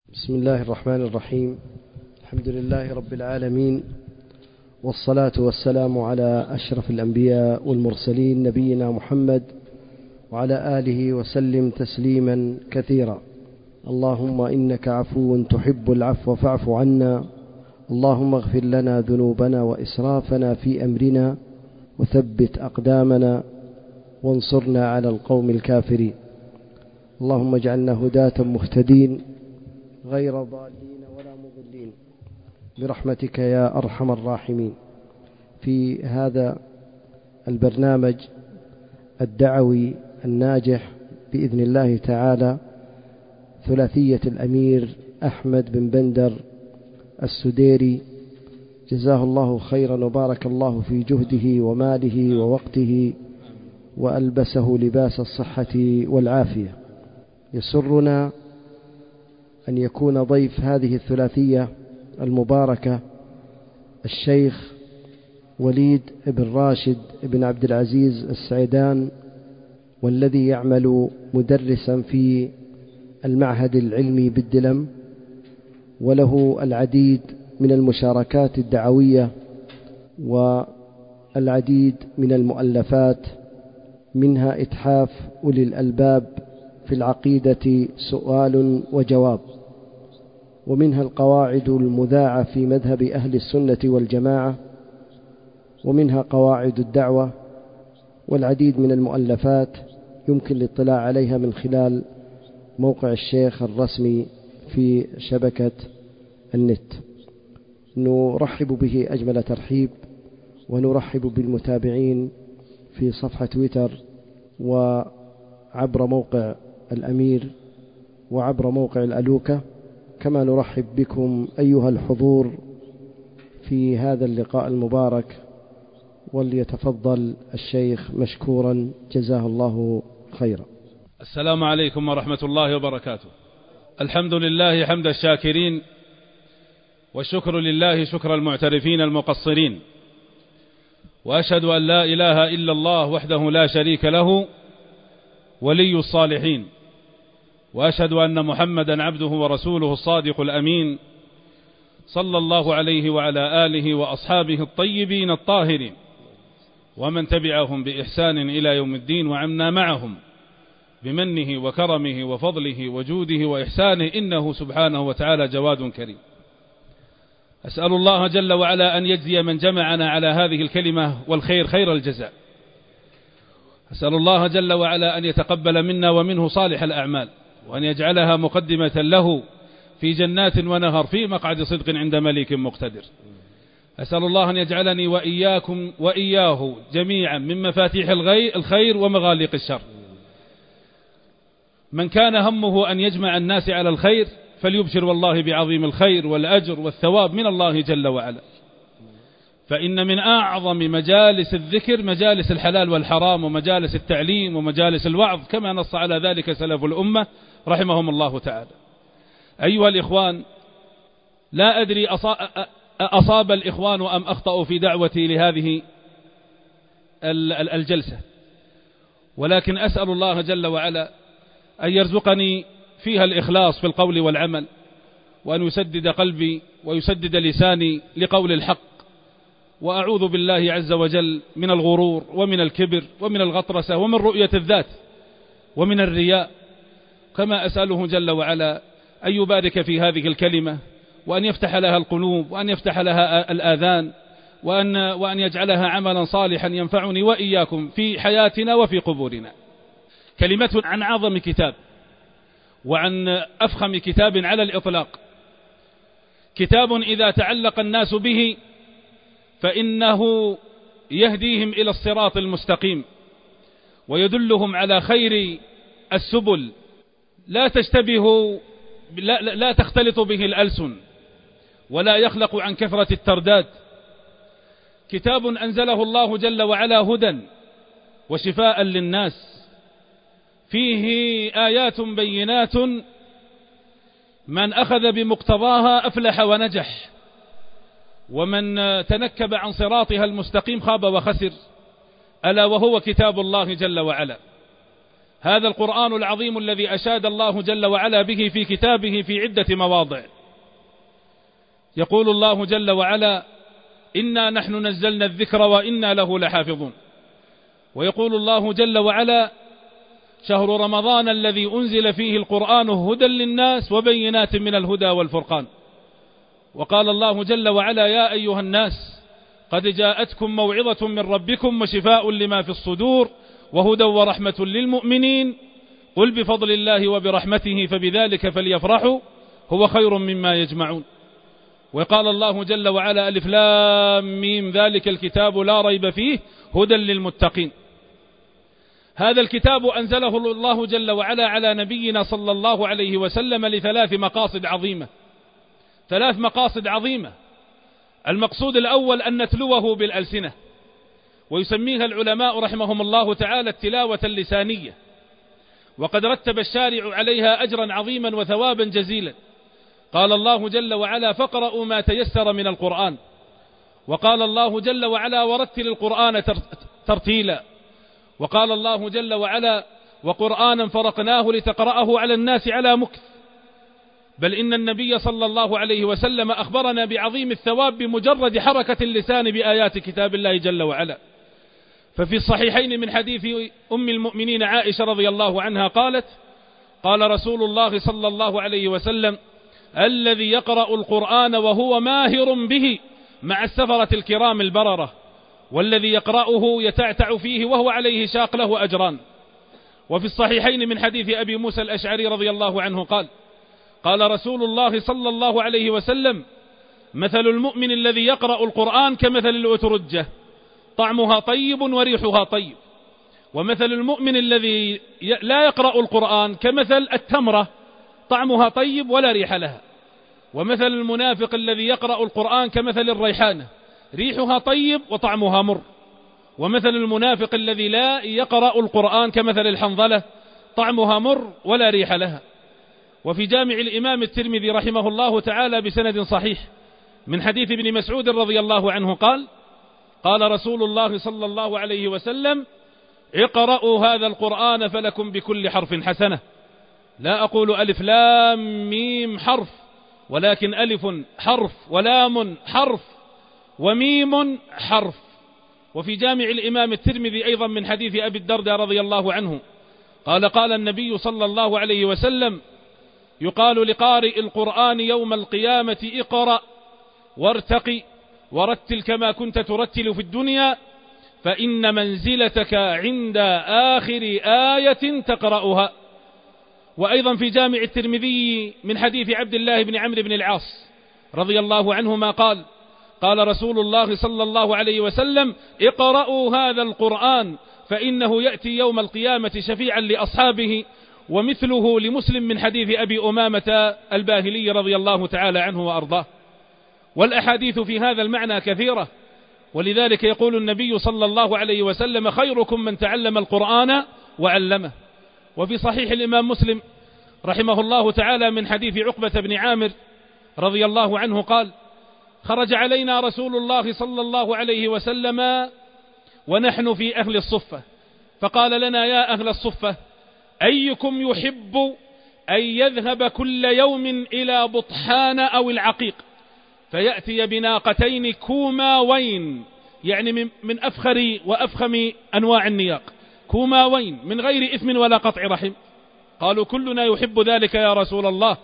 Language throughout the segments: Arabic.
بسم الله الرحمن الرحيم. الحمد لله رب العالمين، والصلاة والسلام على أشرف الأنبياء والمرسلين نبينا محمد وعلى آله وسلم تسليما كثيرا. اللهم إنك عفو تحب العفو فاعف عنا. اللهم اغفر لنا ذنوبنا وإسرافنا في أمرنا وثبت أقدامنا وانصرنا على القوم الكافرين. اللهم اجعلنا هداة مهتدين غير ضالين ولا مضلين برحمتك يا أرحم الراحمين. في هذا البرنامج الدعوي الناجح بإذن الله تعالى ثلاثية الأمير أحمد بن بندر السديري، جزاه الله خيرا وبارك الله في جهده وماله ووقته وألبسه لباس الصحة والعافية. يسرنا أن يكون ضيف هذه الثلاثية المباركة الشيخ وليد بن راشد بن عبد العزيز السعيدان، والذي يعمل مدرسا في المعهد العلمي بالدلم، وله العديد من المشاركات الدعوية والعديد من المؤلفات، منها إتحاف أولي الألباب في العقيدة سؤال وجواب، ومنها القواعد المذاعة في مذهب أهل السنة والجماعة، ومنها قواعد الدعوة، والعديد من المؤلفات يمكن الاطلاع عليها من خلال موقع الشيخ الرسمي في شبكة النت. نرحب به أجمل ترحيب، ونرحب بالمتابعين في صفحة تويتر وعبر موقع الأمير وعبر موقع الألوكة، كما نرحب بكم أيها الحضور في هذا اللقاء المبارك. وليتفضل الشيخ مشكورا جزاه الله خيرا. السلام عليكم ورحمة الله وبركاته. الحمد لله حمد الشاكرين، والشكر لله شكر المعترفين المقصرين، وأشهد أن لا إله إلا الله وحده لا شريك له ولي الصالحين، وأشهد أن محمدا عبده ورسوله الصادق الأمين، صلى الله عليه وعلى آله وأصحابه الطيبين الطاهرين، ومن تبعهم بإحسان إلى يوم الدين، وعمنا معهم بمنه وكرمه وفضله وجوده وإحسانه، إنه سبحانه وتعالى جواد كريم. أسأل الله جل وعلا أن يجزي من جمعنا على هذه الكلمة والخير خير الجزاء. أسأل الله جل وعلا أن يتقبل منا ومنه صالح الأعمال، وأن يجعلها مقدمة له في جنات ونهر في مقعد صدق عند مليك مقتدر. أسأل الله أن يجعلني وإياكم وإياه جميعا من مفاتيح الخير ومغاليق الشر. من كان همه أن يجمع الناس على الخير فليبشر والله بعظيم الخير والأجر والثواب من الله جل وعلا. فإن من أعظم مجالس الذكر مجالس الحلال والحرام، ومجالس التعليم، ومجالس الوعظ، كما نص على ذلك سلف الأمة رحمهم الله تعالى. أيها الإخوان، لا أدري أصاب الإخوان أم أخطأوا في دعوتي لهذه الجلسة، ولكن أسأل الله جل وعلا أن يرزقني فيها الإخلاص في القول والعمل، وأن يسدد قلبي ويسدد لساني لقول الحق، وأعوذ بالله عز وجل من الغرور ومن الكبر ومن الغطرسة ومن رؤية الذات ومن الرياء. كما أسأله جل وعلا أن يبارك في هذه الكلمة، وأن يفتح لها القلوب، وأن يفتح لها الآذان، وأن يجعلها عملا صالحا ينفعني وإياكم في حياتنا وفي قبورنا. كلمة عن أعظم كتاب وعن أفخم كتاب على الإطلاق، كتاب إذا تعلق الناس به فإنه يهديهم إلى الصراط المستقيم، ويدلهم على خير السبل، لا تختلط به الألسن، ولا يخلق عن كثرة الترداد. كتاب أنزله الله جل وعلا هدى وشفاء للناس، فيه آيات بينات، من أخذ بمقتضاها أفلح ونجح، ومن تنكب عن صراطها المستقيم خاب وخسر، ألا وهو كتاب الله جل وعلا. هذا القرآن العظيم الذي أشاد الله جل وعلا به في كتابه في عدة مواضع. يقول الله جل وعلا: إنا نحن نزلنا الذكر وإنا له لحافظون. ويقول الله جل وعلا: شهر رمضان الذي أنزل فيه القرآن هدى للناس وبينات من الهدى والفرقان. وقال الله جل وعلا: يا أيها الناس قد جاءتكم موعظة من ربكم وشفاء لما في الصدور وهدى ورحمة للمؤمنين قل بفضل الله وبرحمته فبذلك فليفرحوا هو خير مما يجمعون. وقال الله جل وعلا: ألف لام ميم ذلك الكتاب لا ريب فيه هدى للمتقين. هذا الكتاب أنزله الله جل وعلا على نبينا صلى الله عليه وسلم لثلاث مقاصد عظيمة. ثلاث مقاصد عظيمة. المقصود الأول أن نتلوه بالألسنة، ويسميها العلماء رحمهم الله تعالى التلاوة اللسانية، وقد رتب الشارع عليها أجرا عظيما وثوابا جزيلا. قال الله جل وعلا: فاقرؤوا ما تيسر من القرآن. وقال الله جل وعلا: ورتل القرآن ترتيلا. وقال الله جل وعلا: وقرآنا فرقناه لتقرأه على الناس على مكث. بل إن النبي صلى الله عليه وسلم أخبرنا بعظيم الثواب بمجرد حركة اللسان بآيات كتاب الله جل وعلا. ففي الصحيحين من حديث أم المؤمنين عائشة رضي الله عنها قالت: قال رسول الله صلى الله عليه وسلم: الذي يقرأ القرآن وهو ماهر به مع السفرة الكرام البررة، والذي يقرأه يتعتع فيه وهو عليه شاق له أجران. وفي الصحيحين من حديث أبي موسى الأشعري رضي الله عنه قال: قال رسول الله صلى الله عليه وسلم: مثل المؤمن الذي يقرأ القرآن كمثل الأترجة طعمها طيب وريحها طيب، ومثل المؤمن الذي لا يقرأ القرآن كمثل التمرة طعمها طيب ولا ريح لها، ومثل المنافق الذي يقرأ القرآن كمثل الريحانة ريحها طيب وطعمها مر، ومثل المنافق الذي لا يقرأ القرآن كمثل الحنظلة طعمها مر ولا ريح لها. وفي جامع الإمام الترمذي رحمه الله تعالى بسند صحيح من حديث ابن مسعود رضي الله عنه قال: قال رسول الله صلى الله عليه وسلم: اقرأوا هذا القرآن فلكم بكل حرف حسنة. لا أقول ألف لام ميم حرف، ولكن ألف حرف ولام حرف وميم حرف. وفي جامع الإمام الترمذي أيضا من حديث أبي الدرداء رضي الله عنه قال: قال النبي صلى الله عليه وسلم: يقال لقارئ القرآن يوم القيامة: اقرأ وارتقي ورتل كما كنت ترتل في الدنيا، فإن منزلتك عند آخر آية تقرأها. وأيضا في جامع الترمذي من حديث عبد الله بن عمرو بن العاص رضي الله عنهما قال: قال رسول الله صلى الله عليه وسلم: اقرأوا هذا القرآن فإنه يأتي يوم القيامة شفيعا لأصحابه. ومثله لمسلم من حديث أبي أمامة الباهلي رضي الله تعالى عنه وأرضاه. والأحاديث في هذا المعنى كثيرة، ولذلك يقول النبي صلى الله عليه وسلم: خيركم من تعلم القرآن وعلمه. وفي صحيح الإمام مسلم رحمه الله تعالى من حديث عقبة بن عامر رضي الله عنه قال: خرج علينا رسول الله صلى الله عليه وسلم ونحن في أهل الصفة، فقال لنا: يا أهل الصفة، أيكم يحب أن يذهب كل يوم إلى بطحان أو العقيق فيأتي بناقتين كوماوين، يعني من أفخر وأفخم أنواع النياق، كوماوين من غير إثم ولا قطع رحم؟ قالوا: كلنا يحب ذلك يا رسول الله.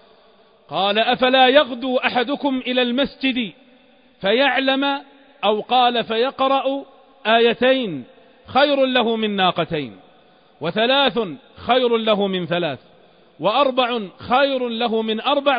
قال: أفلا يغدو أحدكم إلى المسجد فيعلم، أو قال فيقرأ آيتين خير له من ناقتين، وثلاث خير له من ثلاث، وأربع خير له من أربع،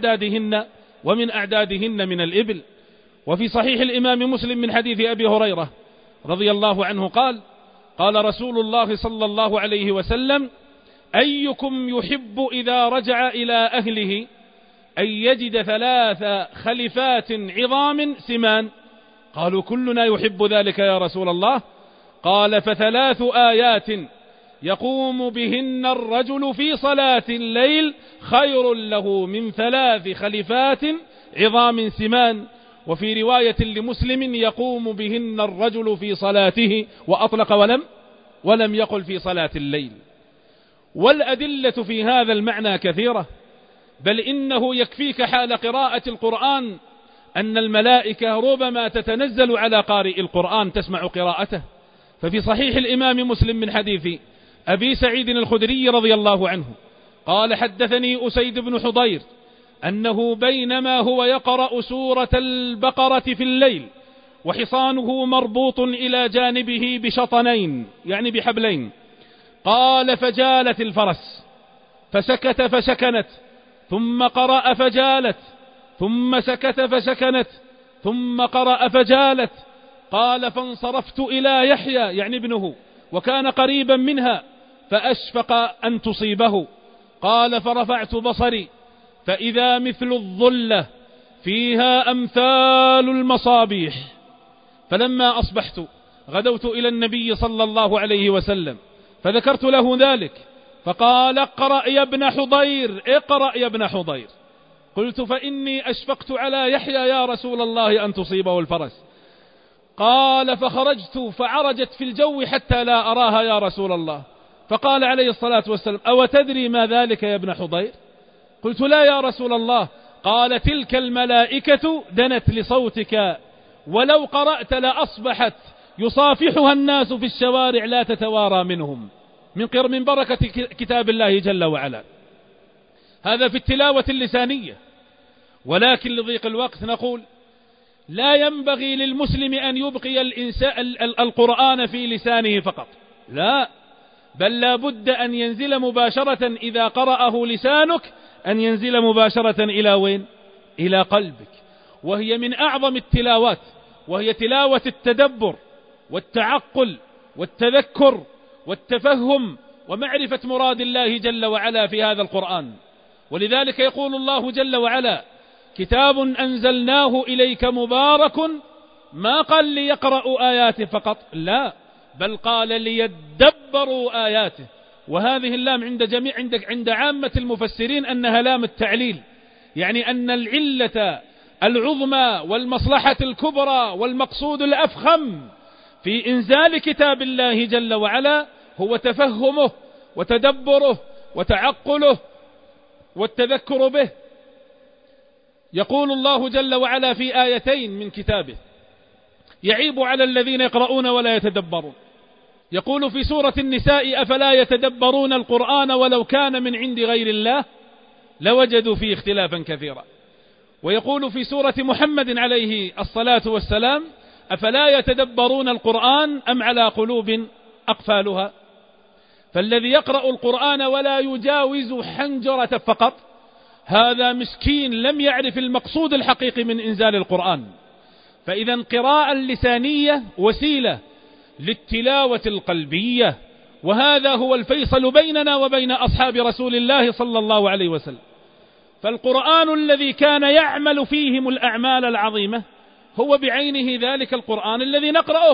ومن أعدادهن من الإبل. وفي صحيح الإمام مسلم من حديث أبي هريرة رضي الله عنه قال: قال رسول الله صلى الله عليه وسلم: أيكم يحب إذا رجع إلى أهله أن يجد 3 خلفات عظام سمان؟ قالوا: كلنا يحب ذلك يا رسول الله. قال: ف3 آيات يقوم بهن الرجل في صلاة الليل خير له من 3 خلفات عظام سمان. وفي رواية لمسلم: يقوم بهن الرجل في صلاته، وأطلق ولم يقل في صلاة الليل. والأدلة في هذا المعنى كثيرة، بل إنه يكفيك حال قراءة القرآن أن الملائكة ربما تتنزل على قارئ القرآن تسمع قراءته. ففي صحيح الإمام مسلم من حديث أبي سعيد الخدري رضي الله عنه قال: حدثني أسيد بن حضير أنه بينما هو يقرأ سورة البقرة في الليل وحصانه مربوط إلى جانبه بشطنين يعني بحبلين، قال: فجالت الفرس فسكت فسكنت، ثم قرأ فجالت، ثم سكت فسكنت، ثم قرأ فجالت. قال: فانصرفت إلى يحيى يعني ابنه وكان قريبا منها فأشفق أن تصيبه. قال: فرفعت بصري فإذا مثل الظلة فيها أمثال المصابيح. فلما أصبحت غدوت إلى النبي صلى الله عليه وسلم فذكرت له ذلك، فقال: اقرأ يا ابن حضير، اقرأ يا ابن حضير. قلت: فإني أشفقت على يحيى يا رسول الله أن تصيبه الفرس. قال: فخرجت فعرجت في الجو حتى لا أراها يا رسول الله. فقال عليه الصلاة والسلام: أو تدري ما ذلك يا ابن حضير؟ قلت: لا يا رسول الله. قال: تلك الملائكة دنت لصوتك، ولو قرأت لأصبحت يصافحها الناس في الشوارع لا تتوارى منهم من بركة كتاب الله جل وعلا. هذا في التلاوة اللسانية. ولكن لضيق الوقت نقول: لا ينبغي للمسلم أن يبقي القرآن في لسانه فقط، لا، بل لا بد أن ينزل مباشرة إذا قرأه لسانك، أن ينزل مباشرة إلى وين؟ إلى قلبك. وهي من أعظم التلاوات، وهي تلاوة التدبر والتعقل والتذكر والتفهم ومعرفة مراد الله جل وعلا في هذا القرآن. ولذلك يقول الله جل وعلا: كتاب أنزلناه إليك مبارك، ما قال ليقرأوا آياته فقط، لا، بل قال ليدبروا آياته. وهذه اللام عند عامة المفسرين أنها لام التعليل، يعني أن العلة العظمى والمصلحة الكبرى والمقصود الأفخم في إنزال كتاب الله جل وعلا هو تفهمه وتدبره وتعقله والتذكر به. يقول الله جل وعلا في آيتين من كتابه: يعيب على الذين يقرؤون ولا يتدبرون. يقول في سورة النساء: أفلا يتدبرون القرآن ولو كان من عند غير الله لوجدوا فيه اختلافا كثيرا. ويقول في سورة محمد عليه الصلاة والسلام: أفلا يتدبرون القرآن أم على قلوب أقفالها. فالذي يقرأ القرآن ولا يجاوز حنجرة فقط، هذا مسكين لم يعرف المقصود الحقيقي من إنزال القرآن. فإذا القراءة اللسانية وسيلة للتلاوة القلبية، وهذا هو الفيصل بيننا وبين أصحاب رسول الله صلى الله عليه وسلم. فالقرآن الذي كان يعمل فيهم الأعمال العظيمة هو بعينه ذلك القرآن الذي نقرأه،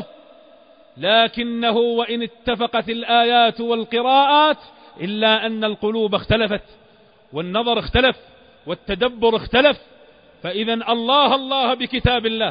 لكنه وإن اتفقت الآيات والقراءات إلا أن القلوب اختلفت والنظر اختلف والتدبر اختلف. فإذا الله بكتاب الله،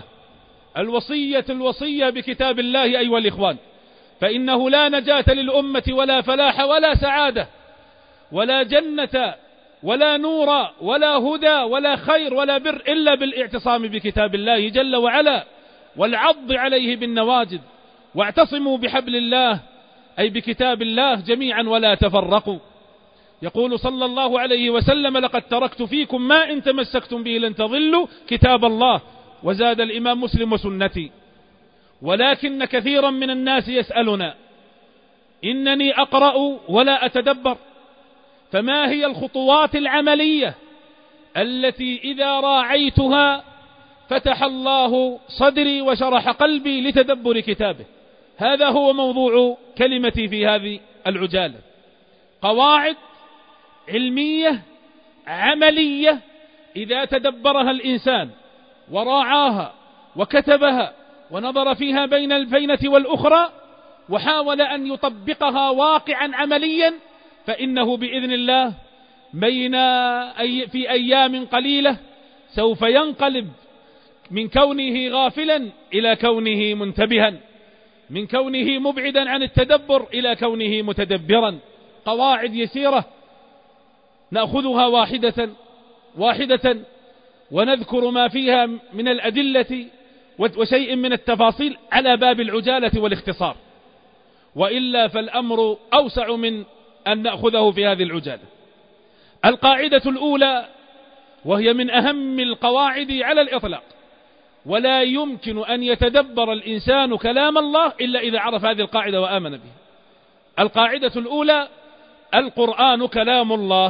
الوصية بكتاب الله أيها الإخوان، فإنه لا نجاة للأمة ولا فلاح ولا سعادة ولا جنة ولا نور ولا هدى ولا خير ولا بر إلا بالاعتصام بكتاب الله جل وعلا والعض عليه بالنواجذ. واعتصموا بحبل الله أي بكتاب الله جميعا ولا تفرقوا. يقول صلى الله عليه وسلم: لقد تركت فيكم ما إن تمسكتم به لن تضلوا كتاب الله. وزاد الإمام مسلم: وسنتي. ولكن كثيرا من الناس يسألنا: إنني أقرأ ولا أتدبر، فما هي الخطوات العملية التي إذا راعيتها فتح الله صدري وشرح قلبي لتدبر كتابه؟ هذا هو موضوع كلمتي في هذه العجالة. قواعد علمية عملية إذا تدبرها الإنسان وراعاها وكتبها ونظر فيها بين الفينة والأخرى وحاول أن يطبقها واقعا عمليا، فإنه بإذن الله في أيام قليلة سوف ينقلب من كونه غافلا إلى كونه منتبها، من كونه مبعدا عن التدبر إلى كونه متدبرا. قواعد يسيرة نأخذها واحدة واحدة ونذكر ما فيها من الأدلة وشيء من التفاصيل على باب العجالة والاختصار، وإلا فالأمر أوسع من أن نأخذه في هذه العجالة. القاعدة الأولى، وهي من أهم القواعد على الإطلاق، ولا يمكن أن يتدبر الإنسان كلام الله إلا إذا عرف هذه القاعدة وآمن بها. القاعدة الأولى: القرآن كلام الله.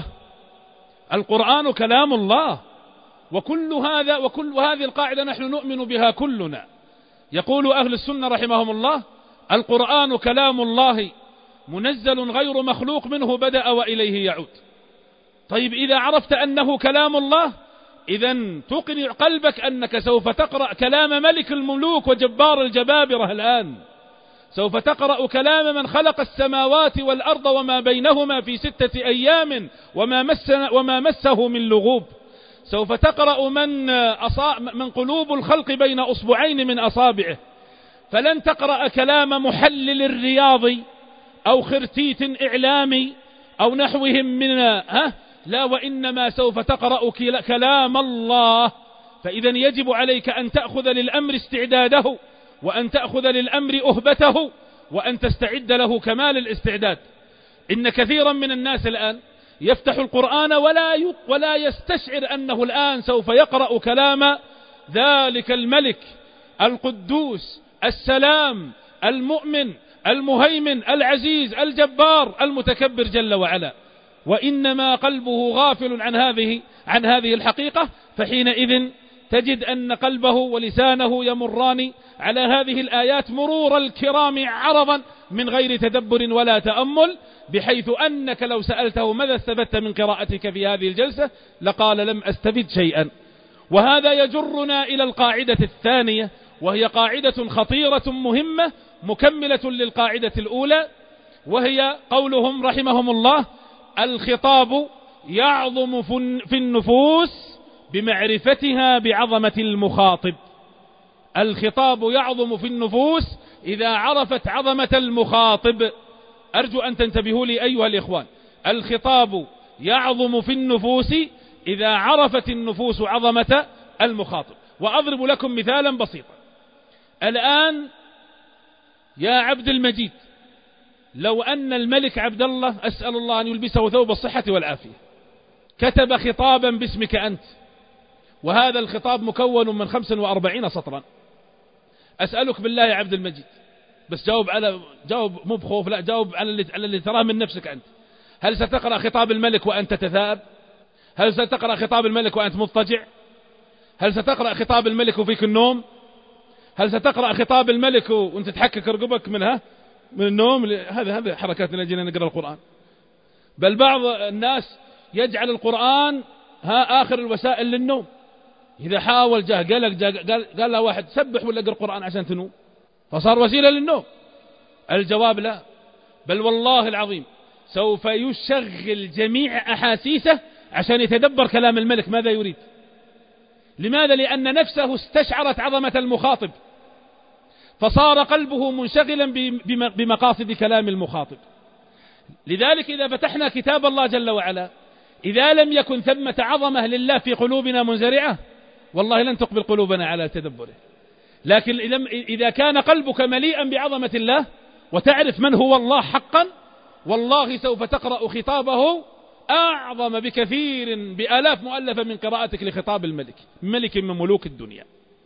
القرآن كلام الله، وكل هذه القاعدة نحن نؤمن بها كلنا. يقول أهل السنة رحمهم الله: القرآن كلام الله منزل غير مخلوق، منه بدأ وإليه يعود. طيب إذا عرفت أنه كلام الله، إذن تقنع قلبك أنك سوف تقرأ كلام ملك الملوك وجبار الجبابرة الآن، سوف تقرأ كلام من خلق السماوات والأرض وما بينهما في 6 أيام وما مسه من لغوب، سوف تقرأ من قلوب الخلق بين أصبعين من أصابعه. فلن تقرأ كلام محلل رياضي أو خرتيت إعلامي أو نحوهم لا، وإنما سوف تقرأ كلام الله. فإذا يجب عليك أن تأخذ للأمر استعداده، وأن تأخذ للأمر أهبته، وأن تستعد له كمال الاستعداد. إن كثيرا من الناس الآن يفتح القرآن ولا يستشعر أنه الآن سوف يقرأ كلام ذلك الملك القدوس السلام المؤمن المهيمن العزيز الجبار المتكبر جل وعلا، وإنما قلبه غافل عن هذه الحقيقة. فحينئذ تجد أن قلبه ولسانه يمران على هذه الآيات مرور الكرام عرضا من غير تدبر ولا تأمل، بحيث أنك لو سألته ماذا استفدت من قراءتك في هذه الجلسة لقال لم أستفد شيئا. وهذا يجرنا إلى القاعدة الثانية، وهي قاعدة خطيرة مهمة مكملة للقاعدة الأولى، وهي قولهم رحمهم الله: الخطاب يعظم في النفوس بمعرفتها بعظمة المخاطب. الخطاب يعظم في النفوس إذا عرفت عظمة المخاطب. أرجو أن تنتبهوا لي أيها الإخوان، الخطاب يعظم في النفوس إذا عرفت النفوس عظمة المخاطب. وأضرب لكم مثالا بسيطا. الآن يا عبد المجيد، لو أن الملك عبد الله، أسأل الله أن يلبسه ثوب الصحة والعافية، كتب خطابا باسمك أنت، وهذا الخطاب مكون من 45 سطرا، أسألك بالله يا عبد المجيد، بس جاوب مو بخوف، لا جاوب على اللي تراه من نفسك أنت. هل ستقرأ خطاب الملك وأنت تتثاءب؟ هل ستقرأ خطاب الملك وأنت مضطجع؟ هل ستقرأ خطاب الملك وفيك النوم؟ هل ستقرأ خطاب الملك وأنت تحكك رقبك من النوم؟ هذه حركاتنا جينا نقرأ القرآن. بل بعض الناس يجعل القرآن آخر الوسائل للنوم. إذا حاول قال له واحد سبح ولا اقرأ القرآن عشان تنوم، فصار وسيلة للنوم. الجواب لا، بل والله العظيم سوف يشغل جميع أحاسيسه عشان يتدبر كلام الملك ماذا يريد. لماذا؟ لأن نفسه استشعرت عظمة المخاطب، فصار قلبه منشغلا بمقاصد كلام المخاطب. لذلك إذا فتحنا كتاب الله جل وعلا، إذا لم يكن ثمة عظمة لله في قلوبنا منزرعة، والله لن تقبل قلوبنا على تدبره. لكن إذا كان قلبك مليئا بعظمة الله وتعرف من هو الله حقا، والله سوف تقرأ خطابه أعظم بكثير بآلاف مؤلفة من قراءتك لخطاب الملك، ملك من ملوك الدنيا.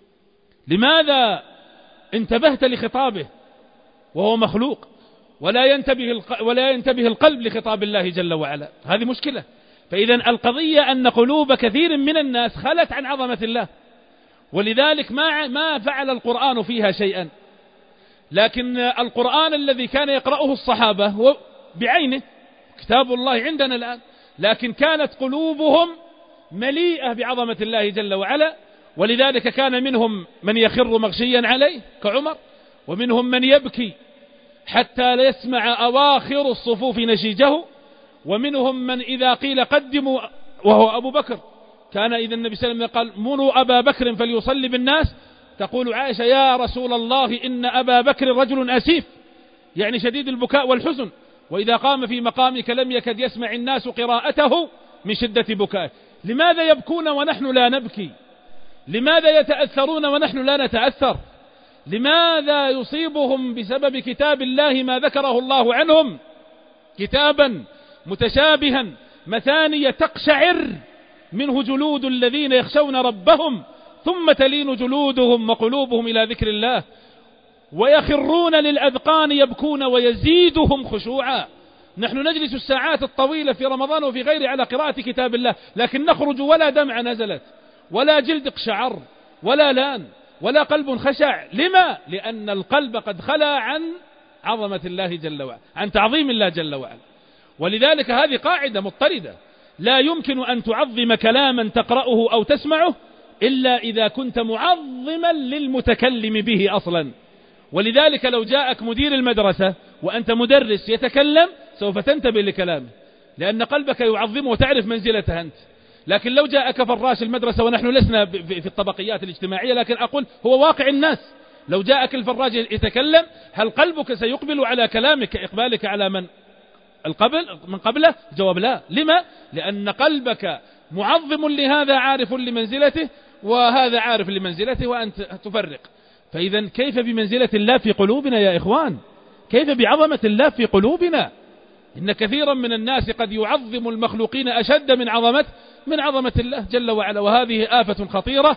لماذا انتبهت لخطابه وهو مخلوق، ولا ينتبه القلب لخطاب الله جل وعلا؟ هذه مشكلة. فإذا القضية أن قلوب كثير من الناس خلت عن عظمة الله، ولذلك ما فعل القرآن فيها شيئا. لكن القرآن الذي كان يقرأه الصحابة هو بعينه كتاب الله عندنا الآن، لكن كانت قلوبهم مليئة بعظمة الله جل وعلا. ولذلك كان منهم من يخر مغشيا عليه كعمر، ومنهم من يبكي حتى لا يسمع أواخر الصفوف نشيجه، ومنهم من إذا قيل قدموا وهو أبو بكر، كان إذا النبي صلى الله عليه وسلم قال مروا أبا بكر فليصلي بالناس، تقول عائشة يا رسول الله إن أبا بكر رجل أسيف، يعني شديد البكاء والحزن، وإذا قام في مقامك لم يكد يسمع الناس قراءته من شدة بكائه. لماذا يبكون ونحن لا نبكي؟ لماذا يتأثرون ونحن لا نتأثر؟ لماذا يصيبهم بسبب كتاب الله ما ذكره الله عنهم؟ كتابا متشابها مثانية تقشعر منه جلود الذين يخشون ربهم ثم تلين جلودهم وقلوبهم إلى ذكر الله، ويخرون للأذقان يبكون ويزيدهم خشوعا. نحن نجلس الساعات الطويلة في رمضان وفي غيره على قراءة كتاب الله، لكن نخرج ولا دمعة نزلت ولا جلد قشعر ولا لان ولا قلب خشع. لما؟ لأن القلب قد خلا عن عظمة الله جل وعلا، عن تعظيم الله جل وعلا. ولذلك هذه قاعدة مضطردة، لا يمكن أن تعظم كلاما تقرأه أو تسمعه إلا إذا كنت معظما للمتكلم به أصلا. ولذلك لو جاءك مدير المدرسة وأنت مدرس يتكلم سوف تنتبه لكلامه، لأن قلبك يعظمه وتعرف منزلته أنت. لكن لو جاءك فراش المدرسة، ونحن لسنا في الطبقيات الاجتماعية، لكن أقول هو واقع الناس، لو جاءك الفراش يتكلم هل قلبك سيقبل على كلامك إقبالك على من قبله؟ جواب لا. لما؟ لأن قلبك معظم لهذا عارف لمنزلته، وهذا عارف لمنزلته، وأنت تفرق. فإذا كيف بمنزلة الله في قلوبنا يا إخوان؟ كيف بعظمة الله في قلوبنا؟ إن كثيرا من الناس قد يعظم المخلوقين أشد من عظمة الله جل وعلا، وهذه آفة خطيرة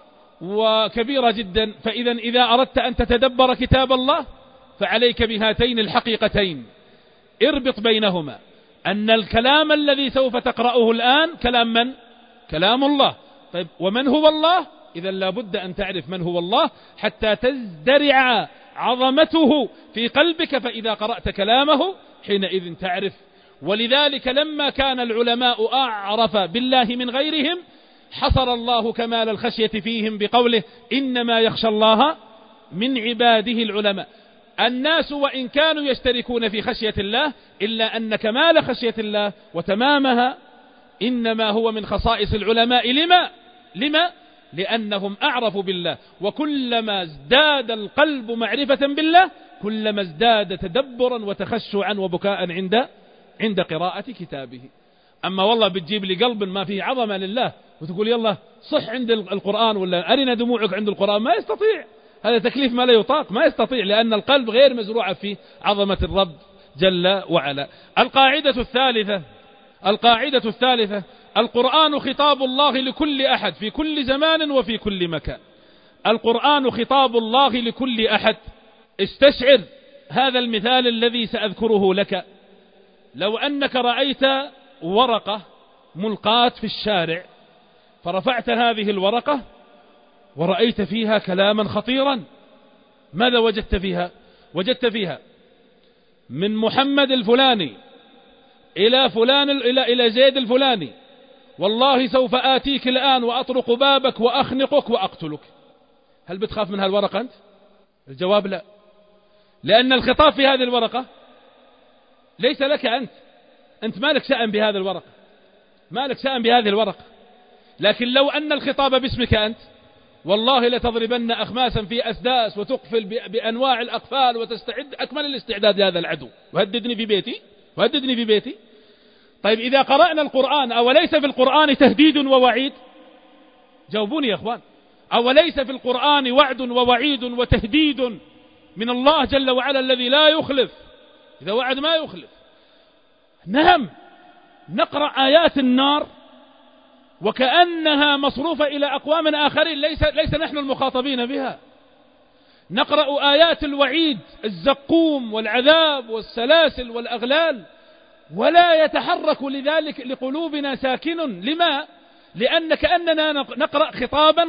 وكبيرة جدا. فإذا إذا أردت أن تتدبر كتاب الله فعليك بهاتين الحقيقتين، اربط بينهما، أن الكلام الذي سوف تقرأه الآن كلام من؟ كلام الله. طيب ومن هو الله؟ إذا لابد أن تعرف من هو الله حتى تزدرع عظمته في قلبك، فإذا قرأت كلامه حينئذ تعرف. ولذلك لما كان العلماء أعرف بالله من غيرهم حصر الله كمال الخشية فيهم بقوله إنما يخشى الله من عباده العلماء. الناس وإن كانوا يشتركون في خشية الله إلا أن كمال خشية الله وتمامها إنما هو من خصائص العلماء. لما؟ لأنهم أعرفوا بالله، وكلما ازداد القلب معرفة بالله كلما ازداد تدبرا وتخشعا وبكاء عند قراءة كتابه. أما والله بتجيب لي قلب ما فيه عظمة لله وتقول يلا صح عند القرآن ولا أرنا دموعك عند القرآن، ما يستطيع، هذا تكليف ما لا يطاق، ما يستطيع، لأن القلب غير مزروعة في عظمة الرب جل وعلا. القاعدة الثالثة القرآن خطاب الله لكل أحد في كل زمان وفي كل مكان. القرآن خطاب الله لكل أحد. استشعر هذا المثال الذي سأذكره لك. لو أنك رأيت ورقة ملقاة في الشارع فرفعت هذه الورقة ورأيت فيها كلاما خطيرا، ماذا وجدت فيها؟ وجدت فيها من محمد الفلاني إلى فلان إلى زيد الفلاني والله سوف آتيك الآن وأطرق بابك وأخنقك وأقتلك. هل بتخاف من هالورقة أنت؟ الجواب لا، لأن الخطاب في هذه الورقة ليس لك أنت ما لك شأن بهذه الورقة، ما لك شأن بهذه الورقة. لكن لو أن الخطاب باسمك أنت والله لتضربن أخماسا في أسداس وتقفل بأنواع الأقفال وتستعد أكمل الاستعداد لهذا العدو وهددني في بيتي. طيب إذا قرأنا القرآن أوليس في القرآن تهديد ووعيد؟ جاوبوني يا أخوان، أوليس في القرآن وعد ووعيد وتهديد من الله جل وعلا الذي لا يخلف، إذا وعد ما يخلف. نعم، نقرأ آيات النار وكأنها مصروفة إلى أقوام آخرين ليس نحن المخاطبين بها. نقرأ آيات الوعيد الزقوم والعذاب والسلاسل والأغلال ولا يتحرك لذلك لقلوبنا ساكن. لما؟ لأن كأننا نقرأ خطابا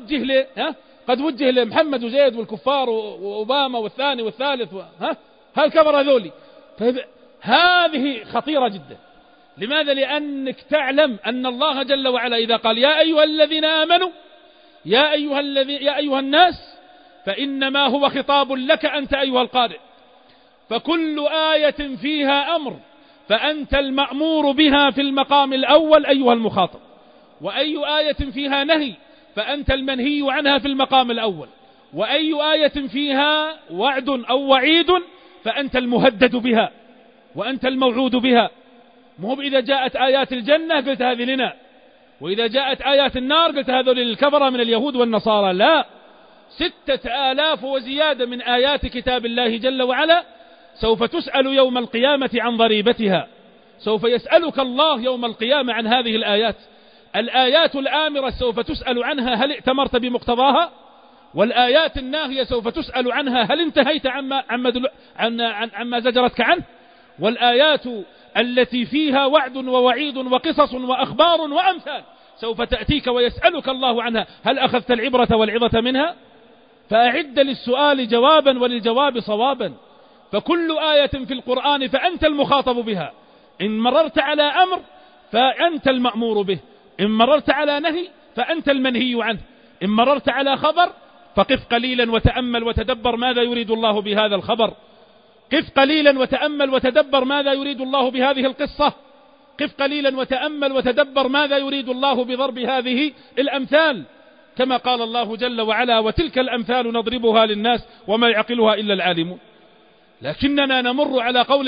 قد وجه لمحمد وزيد والكفار وأوباما والثاني والثالث هالكبر هذولي. طيب هذه خطيرة جدا. لماذا؟ لأنك تعلم أن الله جل وعلا إذا قال يا أيها الذين آمنوا يا أيها الناس فإنما هو خطاب لك أنت أيها القارئ، فكل آية فيها أمر فأنت المأمور بها في المقام الأول أيها المخاطب، وأي آية فيها نهي فأنت المنهي عنها في المقام الأول، وأي آية فيها وعد أو وعيد فأنت المهدد بها. وأنت الموعود بها. مو إذا جاءت آيات الجنة قلت هذه لنا، وإذا جاءت آيات النار قلت هذول للكفرة من اليهود والنصارى. لا، 6,000 وزيادة من آيات كتاب الله جل وعلا سوف تسأل يوم القيامة عن ضريبتها. سوف يسألك الله يوم القيامة عن هذه الآيات. الآيات الآمرة سوف تسأل عنها هل ائتمرت بمقتضاها، والآيات الناهية سوف تسأل عنها هل انتهيت عما زجرتك عنه، والآيات التي فيها وعد ووعيد وقصص وأخبار وأمثال سوف تأتيك ويسألك الله عنها هل أخذت العبرة والعظة منها. فأعد للسؤال جوابا وللجواب صوابا. فكل آية في القرآن فأنت المخاطب بها. إن مررت على أمر فأنت المأمور به، إن مررت على نهي فأنت المنهي عنه، إن مررت على خبر فقف قليلا وتأمل وتدبر ماذا يريد الله بهذا الخبر، قف قليلا وتأمل وتدبر ماذا يريد الله بهذه القصة، قف قليلا وتأمل وتدبر ماذا يريد الله بضرب هذه الأمثال. كما قال الله جل وعلا: وتلك الأمثال نضربها للناس وما يعقلها إلا العالمون. لكننا نمر على قول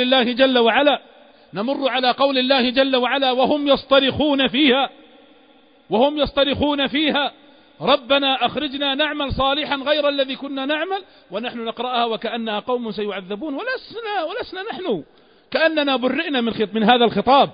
الله جل وعلا وهم يصطرخون فيها ربنا أخرجنا نعمل صالحا غير الذي كنا نعمل، ونحن نقرأها وكأنها قوم سيعذبون ولسنا نحن، كأننا برئنا من هذا الخطاب،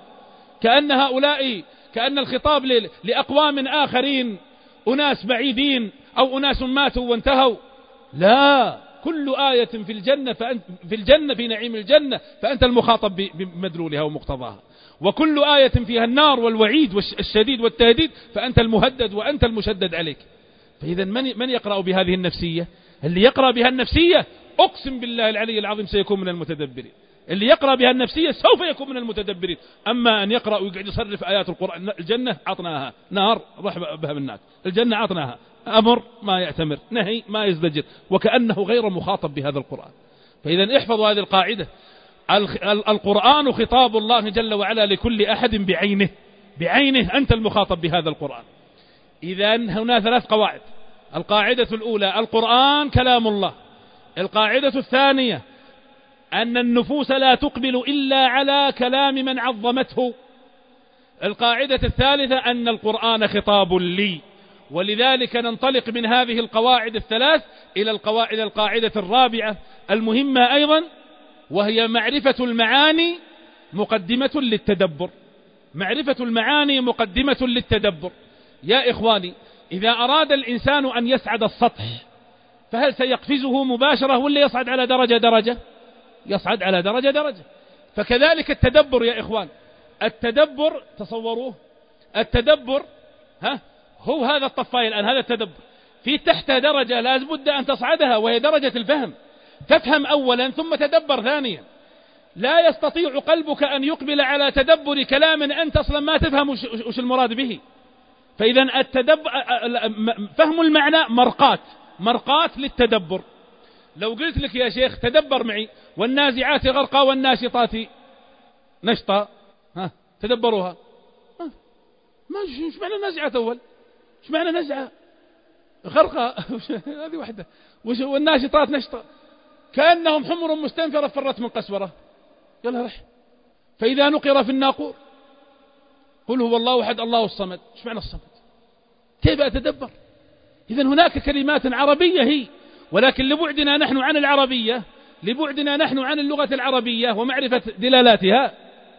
كأن الخطاب لأقوام آخرين، أناس بعيدين أو أناس ماتوا وانتهوا. لا، كل آية في الجنة في نعيم الجنة فأنت المخاطب بمدلولها ومقتضاها، وكل آية فيها النار والوعيد الشديد والتهديد فأنت المهدد وأنت المشدد عليك. فإذا من يقرأ بهذه النفسية؟ اللي يقرأ بها النفسية أقسم بالله العلي العظيم سيكون من المتدبرين. اللي يقرأ بها النفسية سوف يكون من المتدبرين. أما أن يقرأ ويقعد يصرف آيات القرآن، الجنة عطناها، نار رح بها بالناس، الجنة عطناها، أمر ما يأتمر، نهي ما يزدجر، وكأنه غير مخاطب بهذا القرآن. فإذا احفظوا هذه القاعدة: القرآن خطاب الله جل وعلا لكل أحد بعينه، أنت المخاطب بهذا القرآن. إذا هنا 3 قواعد. القاعدة الأولى: القرآن كلام الله. القاعدة الثانية: أن النفوس لا تقبل إلا على كلام من عظمته. القاعدة الثالثة: أن القرآن خطاب لي. ولذلك ننطلق من هذه القواعد ال3 إلى القاعدة الرابعة المهمة أيضا، وهي معرفة المعاني مقدمة للتدبر. معرفة المعاني مقدمة للتدبر. يا إخواني، إذا أراد الإنسان أن يسعد السطح فهل سيقفزه مباشرة ولا يصعد على درجة؟ يصعد على درجة. فكذلك التدبر يا إخوان. التدبر تصوروه، التدبر هو هذا الطفاي الآن، هذا التدبر في تحت درجة لابد أن تصعدها، وهي درجة الفهم. تفهم أولا ثم تدبر ثانيا. لا يستطيع قلبك أن يقبل على تدبر كلام أنت أصلا ما تفهم وش المراد به. فإذا فهم المعنى مرقات للتدبر. لو قلت لك يا شيخ تدبر معي: والنازعات غرقا والناشطات نشطا، تدبروها. ما ايش معنى نازعات أول؟ ايش معنى نزعة؟ غرقا هذه واحدة، والناشطات نشطا، كأنهم حمر مستنفرة فرت من قسورة. يلا رح. فإذا نقر في الناقور قل هو الله أحد الله الصمد. ايش معنى الصمد؟ كيف أتدبر؟ إذن هناك كلمات عربية هي، ولكن لبعدنا نحن عن العربية، لبعدنا نحن عن اللغة العربية ومعرفة دلالاتها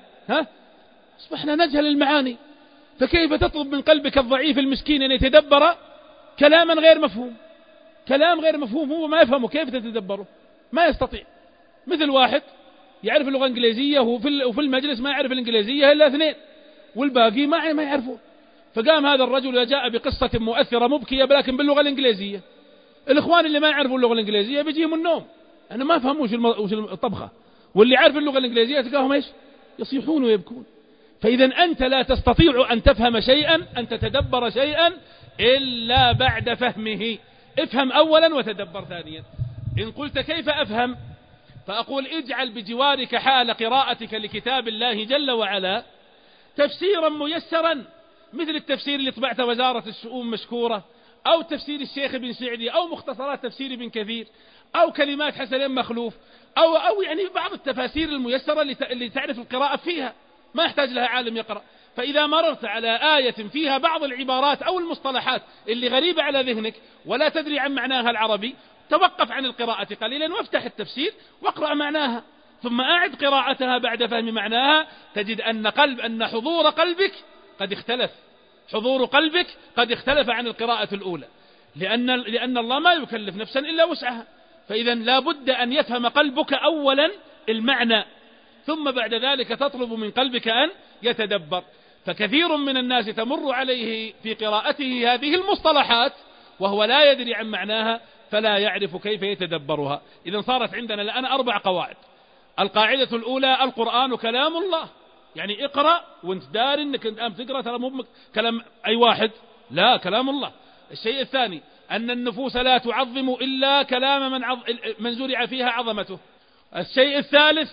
أصبحنا نجهل المعاني. فكيف تطلب من قلبك الضعيف المسكين أن يتدبر كلاما غير مفهوم؟ كلام غير مفهوم هو ما يفهمه، كيف تتدبره؟ ما يستطيع. مثل واحد يعرف اللغة الإنجليزية وفي المجلس ما يعرف الإنجليزية إلا 2 والباقي ما يعرفون. فقام هذا الرجل وجاء بقصة مؤثرة مبكية لكن باللغة الإنجليزية. الإخوان اللي ما يعرفوا اللغة الإنجليزية بيجيهم النوم، أنا ما فهموش وش الطبخة، واللي عارف اللغة الإنجليزية تلقاهم إيش؟ يصيحون ويبكون. فإذا أنت لا تستطيع أن تفهم شيئا، أن تتدبر شيئا إلا بعد فهمه. افهم أولا وتدبر ثانيا. إن قلت كيف أفهم؟ فأقول اجعل بجوارك حال قراءتك لكتاب الله جل وعلا تفسيرا ميسرا، مثل التفسير اللي طبعته وزارة الشؤون مشكورة، أو تفسير الشيخ بن سعدي أو مختصرات تفسير ابن كثير أو كلمات حسن مخلوف أو يعني بعض التفاسير الميسرة اللي تعرف القراءة فيها، ما يحتاج لها عالم يقرأ. فإذا مررت على آية فيها بعض العبارات أو المصطلحات اللي غريبة على ذهنك ولا تدري عن معناها العربي، توقف عن القراءة قليلا وافتح التفسير واقرأ معناها، ثم أعد قراءتها بعد فهم معناها، تجد أن حضور قلبك قد اختلف، حضور قلبك قد اختلف عن القراءة الأولى، لأن الله ما يكلف نفسا إلا وسعها. فإذا لا بد أن يفهم قلبك أولا المعنى، ثم بعد ذلك تطلب من قلبك أن يتدبر. فكثير من الناس تمر عليه في قراءته هذه المصطلحات وهو لا يدري عن معناها، فلا يعرف كيف يتدبرها. إذا صارت عندنا الآن 4 قواعد. القاعدة الأولى: القرآن كلام الله، يعني اقرأ وانت دار انك انت تقرأ ترى مو كلام أي واحد، لا، كلام الله. الشيء الثاني: أن النفوس لا تعظم إلا كلام من زرع فيها عظمته. الشيء الثالث: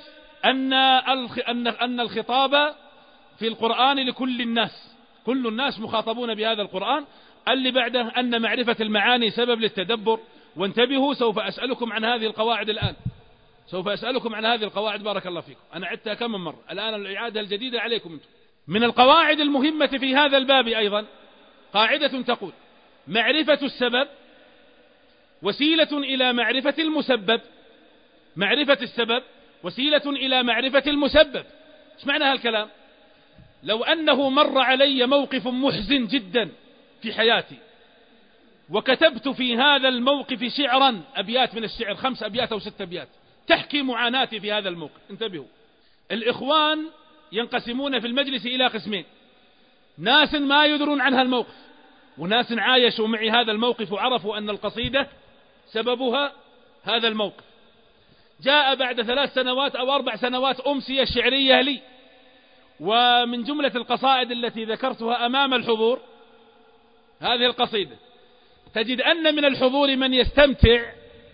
أن الخطاب في القرآن لكل الناس، كل الناس مخاطبون بهذا القرآن. اللي بعده: أن معرفة المعاني سبب للتدبر. وانتبهوا، سوف أسألكم عن هذه القواعد الآن، سوف أسألكم عن هذه القواعد، بارك الله فيكم. أنا عدتها كم مرة، الآن الإعادة الجديدة عليكم انتم. من القواعد المهمة في هذا الباب أيضا قاعدة تقول: معرفة السبب وسيلة إلى معرفة المسبب. معرفة السبب وسيلة إلى معرفة المسبب. ايش معنى هالكلام؟ لو أنه مر علي موقف محزن جدا في حياتي وكتبت في هذا الموقف شعرا، أبيات من الشعر، 5 أبيات أو 6 أبيات تحكي معاناتي في هذا الموقف. انتبهوا، الإخوان ينقسمون في المجلس إلى قسمين: ناس ما يدرون عن هالموقف، وناس عايشوا معي هذا الموقف وعرفوا أن القصيدة سببها هذا الموقف. جاء بعد 3 سنوات أو 4 سنوات أمسية شعرية لي، ومن جملة القصائد التي ذكرتها أمام الحضور هذه القصيدة. تجد أن من الحضور من يستمتع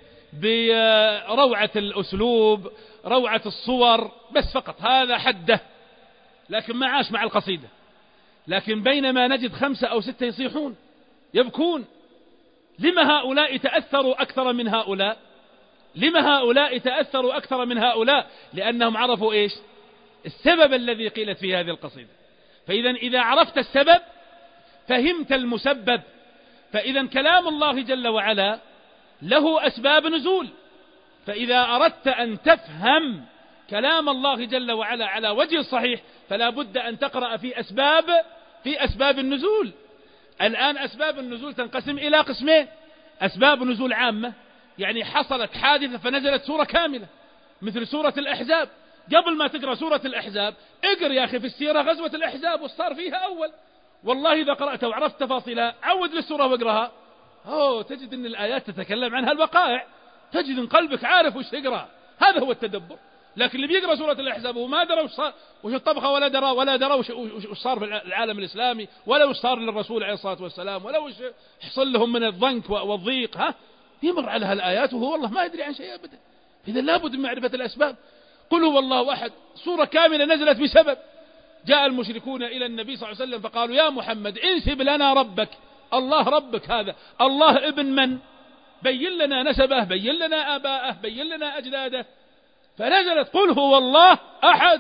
بروعة الأسلوب، روعة الصور، بس فقط هذا حده، لكن ما عاش مع القصيدة. لكن بينما نجد 5 أو 6 يصيحون يبكون. لما هؤلاء تأثروا أكثر من هؤلاء؟ لما هؤلاء تأثروا أكثر من هؤلاء؟ لأنهم عرفوا إيش؟ السبب الذي قيلت في هذه القصيدة. فإذا إذا عرفت السبب فهمت المسبب. فإذا كلام الله جل وعلا له أسباب نزول، فإذا أردت أن تفهم كلام الله جل وعلا على وجه الصحيح فلا بد أن تقرأ في أسباب النزول. الآن أسباب النزول تنقسم إلى قسمين: أسباب نزول عامة، يعني حصلت حادثة فنزلت سورة كاملة، مثل سورة الأحزاب. قبل ما تقرأ سورة الأحزاب اقرأ يا أخي في السيرة غزوة الأحزاب وصار فيها أول، والله إذا قرأت وعرفت تفاصيلها عود للسورة واقرأها، تجد أن الآيات تتكلم عن هالوقائع، تجد أن قلبك عارف وش تقرأ. هذا هو التدبر. لكن اللي بيقرأ سورة الأحزاب وما درى وش الطبخة، ولا درى وش صار في العالم الإسلامي، ولا وش صار للرسول عليه الصلاة والسلام، ولا وش حصل لهم من الضنك والضيق، يمر على هالآيات وهو والله ما يدري عن شيء أبدا. إذا لابد من معرفة الأسباب. قل هو الله أحد، سورة كاملة نزلت بسبب. جاء المشركون إلى النبي صلى الله عليه وسلم فقالوا: يا محمد انسب لنا ربك. الله ربك هذا، الله ابن من؟ بين لنا نسبه، بين لنا آباءه، بين لنا أجداده. فنزلت: قل هو الله أحد،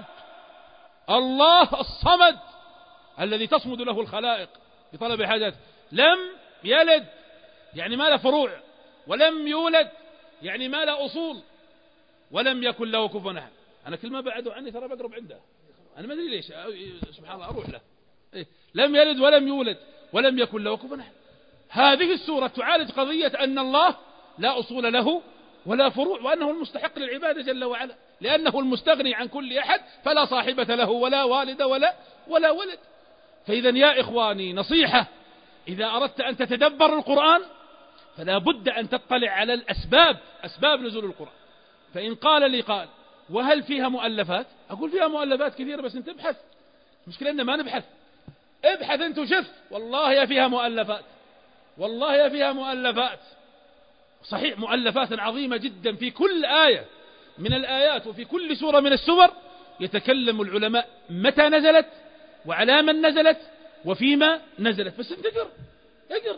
الله الصمد الذي تصمد له الخلائق بطلب حاجات، لم يلد يعني ما له فروع، ولم يولد يعني ما له أصول، ولم يكن له كفوا أحد. أنا كل ما بعده عني ترى بقرب عنده، أنا ما أدري ليش، سبحان الله أروح له. لم يلد ولم يولد ولم يكن له كفوا أحد. هذه السورة تعالج قضية أن الله لا أصول له ولا فروع، وأنه المستحق للعبادة جل وعلا، لأنه المستغني عن كل أحد، فلا صاحبة له ولا والد ولا ولد. فإذا يا إخواني نصيحة: إذا أردت أن تتدبر القرآن فلا بد أن تطلع على الأسباب، أسباب نزول القرآن. فإن قال لي قال: وهل فيها مؤلفات؟ أقول فيها مؤلفات كثيرة، بس أنت ابحث. المشكلة أننا ما نبحث. ابحث أنت وشف، والله يا فيها مؤلفات، والله يا فيها مؤلفات، صحيح مؤلفات عظيمة جدا. في كل آية من الآيات وفي كل سورة من السور يتكلم العلماء متى نزلت وعلى من نزلت وفيما نزلت. بس انت اقرأ.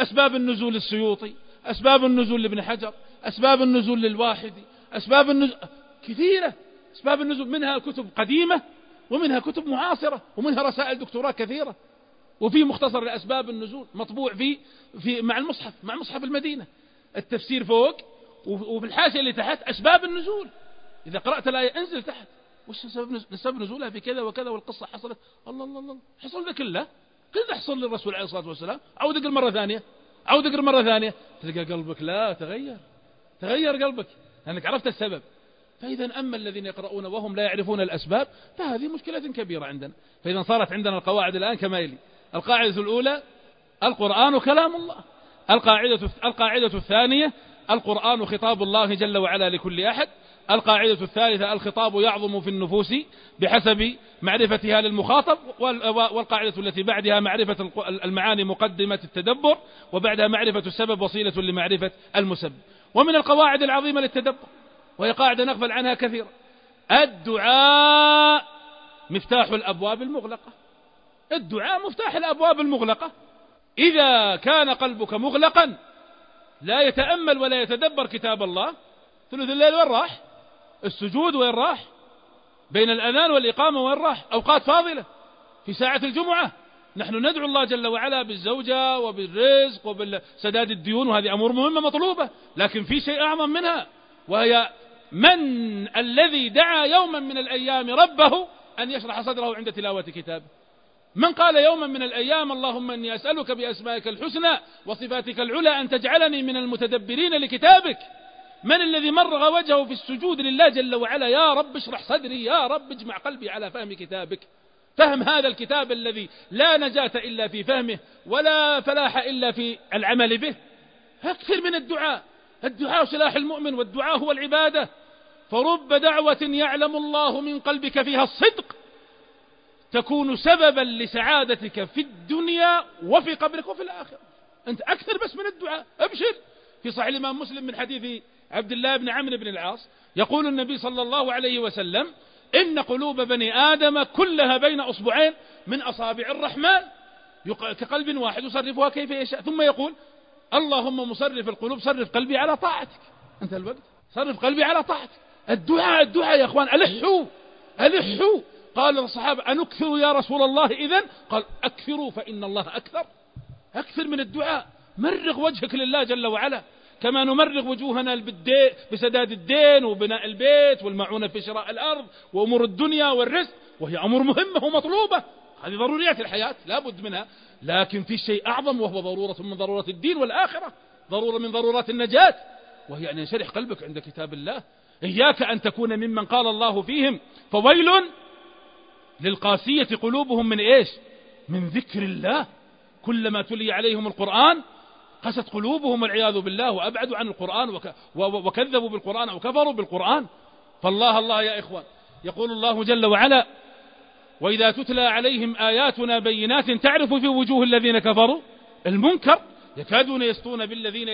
أسباب النزول للسيوطي، أسباب النزول لابن حجر، أسباب النزول للواحدي، أسباب النزول كثيرة، أسباب النزول منها كتب قديمة ومنها كتب معاصرة ومنها رسائل دكتوراه كثيرة. وفي مختصر لأسباب النزول مطبوع مع مصحف المدينة، التفسير فوق وفي الحاشية اللي تحت أسباب النزول. إذا قرأت الآية انزل تحت وش سبب نزولها في كذا وكذا والقصة حصلت. الله الله الله، حصل ذا كله حصل للرسول عليه الصلاة والسلام. عود اقرأ مرة ثانية تلقى قلبك لا تغير قلبك لأنك عرفت السبب. فإذا أما الذين يقرؤون وهم لا يعرفون الأسباب فهذه مشكلة كبيرة عندنا. فإذا صارت عندنا القواعد الآن كما يلي: القاعدة الأولى القرآن كلام الله. القاعدة الثانية القرآن خطاب الله جل وعلا لكل أحد. القاعدة الثالثة الخطاب يعظم في النفوس بحسب معرفتها للمخاطب. والقاعدة التي بعدها معرفة المعاني مقدمة التدبر، وبعدها معرفة السبب وصيلة لمعرفة المسبب. ومن القواعد العظيمة للتدبر وهي قاعدة نغفل عنها كثيرا: الدعاء مفتاح الأبواب المغلقة. الدعاء مفتاح الأبواب المغلقة. إذا كان قلبك مغلقا لا يتأمل ولا يتدبر كتاب الله، ثلث الليل وين راح؟ السجود وين راح؟ بين الأذان والإقامة وين راح؟ أوقات فاضلة في ساعة الجمعة نحن ندعو الله جل وعلا بالزوجة وبالرزق وبالسداد الديون، وهذه أمور مهمة مطلوبة، لكن في شيء أعظم منها، وهي من الذي دعا يوما من الأيام ربه أن يشرح صدره عند تلاوة كتابه؟ من قال يوما من الأيام اللهم إني أسألك بأسمائك الحسنى وصفاتك العلى أن تجعلني من المتدبرين لكتابك؟ من الذي مرغ وجهه في السجود لله جل وعلا: يا رب اشرح صدري، يا رب اجمع قلبي على فهم كتابك، فهم هذا الكتاب الذي لا نجاة إلا في فهمه ولا فلاح إلا في العمل به. أكثر من الدعاء سلاح المؤمن، والدعاء هو العبادة. فرب دعوة يعلم الله من قلبك فيها الصدق تكون سببا لسعادتك في الدنيا وفي قبرك وفي الآخرة. أنت أكثر بس من الدعاء. أبشر. في صحيح الإمام مسلم من حديث عبد الله بن عمرو بن العاص يقول النبي صلى الله عليه وسلم: إن قلوب بني آدم كلها بين أصبعين من أصابع الرحمن كقلب واحد يصرفها كيف يشاء. ثم يقول: اللهم مصرف القلوب صرف قلبي على طاعتك. أنت الوقت صرف قلبي على طاعتك. الدعاء يا أخوان، ألحوا. قال الصحابة: أنكثر يا رسول الله؟ إذن قال: أكثروا فإن الله أكثر من الدعاء. مرغ وجهك لله جل وعلا كما نمرغ وجوهنا بسداد الدين وبناء البيت والمعونة في شراء الأرض وأمور الدنيا والرزق، وهي أمور مهمة ومطلوبة، هذه ضروريات الحياة لا بد منها. لكن في شيء أعظم وهو ضرورة من ضرورات الدين والآخرة، ضرورة من ضرورات النجاة، وهي أن ينشرح قلبك عند كتاب الله. إياك أن تكون ممن قال الله فيهم: فويل للقاسية قلوبهم من إيش؟ من ذكر الله. كلما تلي عليهم القرآن قست قلوبهم والعياذ بالله، وأبعدوا عن القرآن وكذبوا بالقرآن أو كفروا بالقرآن. فالله يا إخوان، يقول الله جل وعلا: وإذا تتلى عليهم آياتنا بينات تعرف في وجوه الذين كفروا المنكر يكادون يسطون بالذين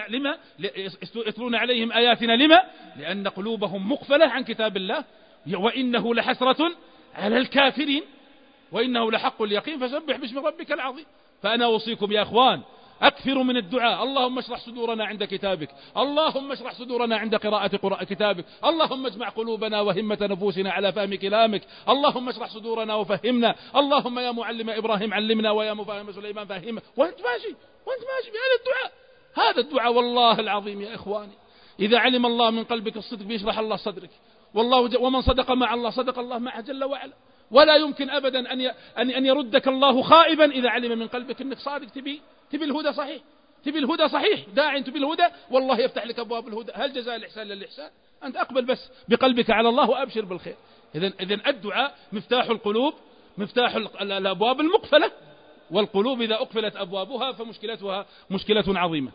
يتلون عليهم آياتنا. لما؟ لأن قلوبهم مقفلة عن كتاب الله، وإنه لحسرة على الكافرين وإنه لحق اليقين فسبح باسم ربك العظيم. فأنا أوصيكم يا أخوان أكثروا من الدعاء: اللهم اشرح صدورنا عند كتابك، اللهم اشرح صدورنا عند قراءة كتابك، اللهم اجمع قلوبنا وهمة نفوسنا على فهم كلامك، اللهم اشرح صدورنا وفهمنا، اللهم يا معلم إبراهيم علمنا ويا مفهم سليمان فهمنا. وانت ماشي بهذا الدعاء. هذا الدعاء والله العظيم يا إخواني إذا علم الله من قلبك الصدق بيشرح الله صدرك، ومن صدق مع الله صدق الله معه جل وعلا. ولا يمكن أبدا أن يردك الله خائبا إذا علم من قلبك أنك صادق تبي الهدى صحيح، داعي تبي الهدى، والله يفتح لك أبواب الهدى. هل جزاء الإحسان للإحسان؟ أنت أقبل بس بقلبك على الله وأبشر بالخير. إذن الدعاء مفتاح القلوب، مفتاح الأبواب المقفلة، والقلوب إذا أقفلت أبوابها فمشكلتها مشكلة عظيمة.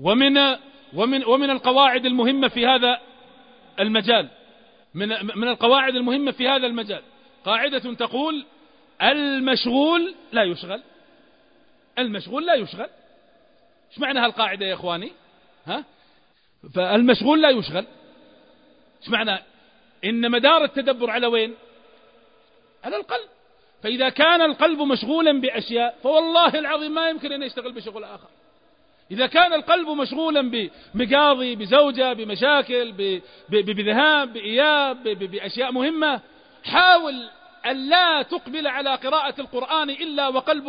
ومن القواعد المهمة في هذا المجال، من القواعد المهمة في هذا المجال قاعدة تقول: المشغول لا يشغل. ايش معنى هالقاعدة يا اخواني؟ فالمشغول لا يشغل ايش معنى؟ ان مدار التدبر على وين؟ على القلب. فاذا كان القلب مشغولا باشياء فوالله العظيم ما يمكن ان يشتغل بشغل اخر. إذا كان القلب مشغولا بمقاضي، بزوجة، بمشاكل، بذهاب، بإياب، بأشياء مهمة، حاول أن لا تقبل على قراءة القرآن إلا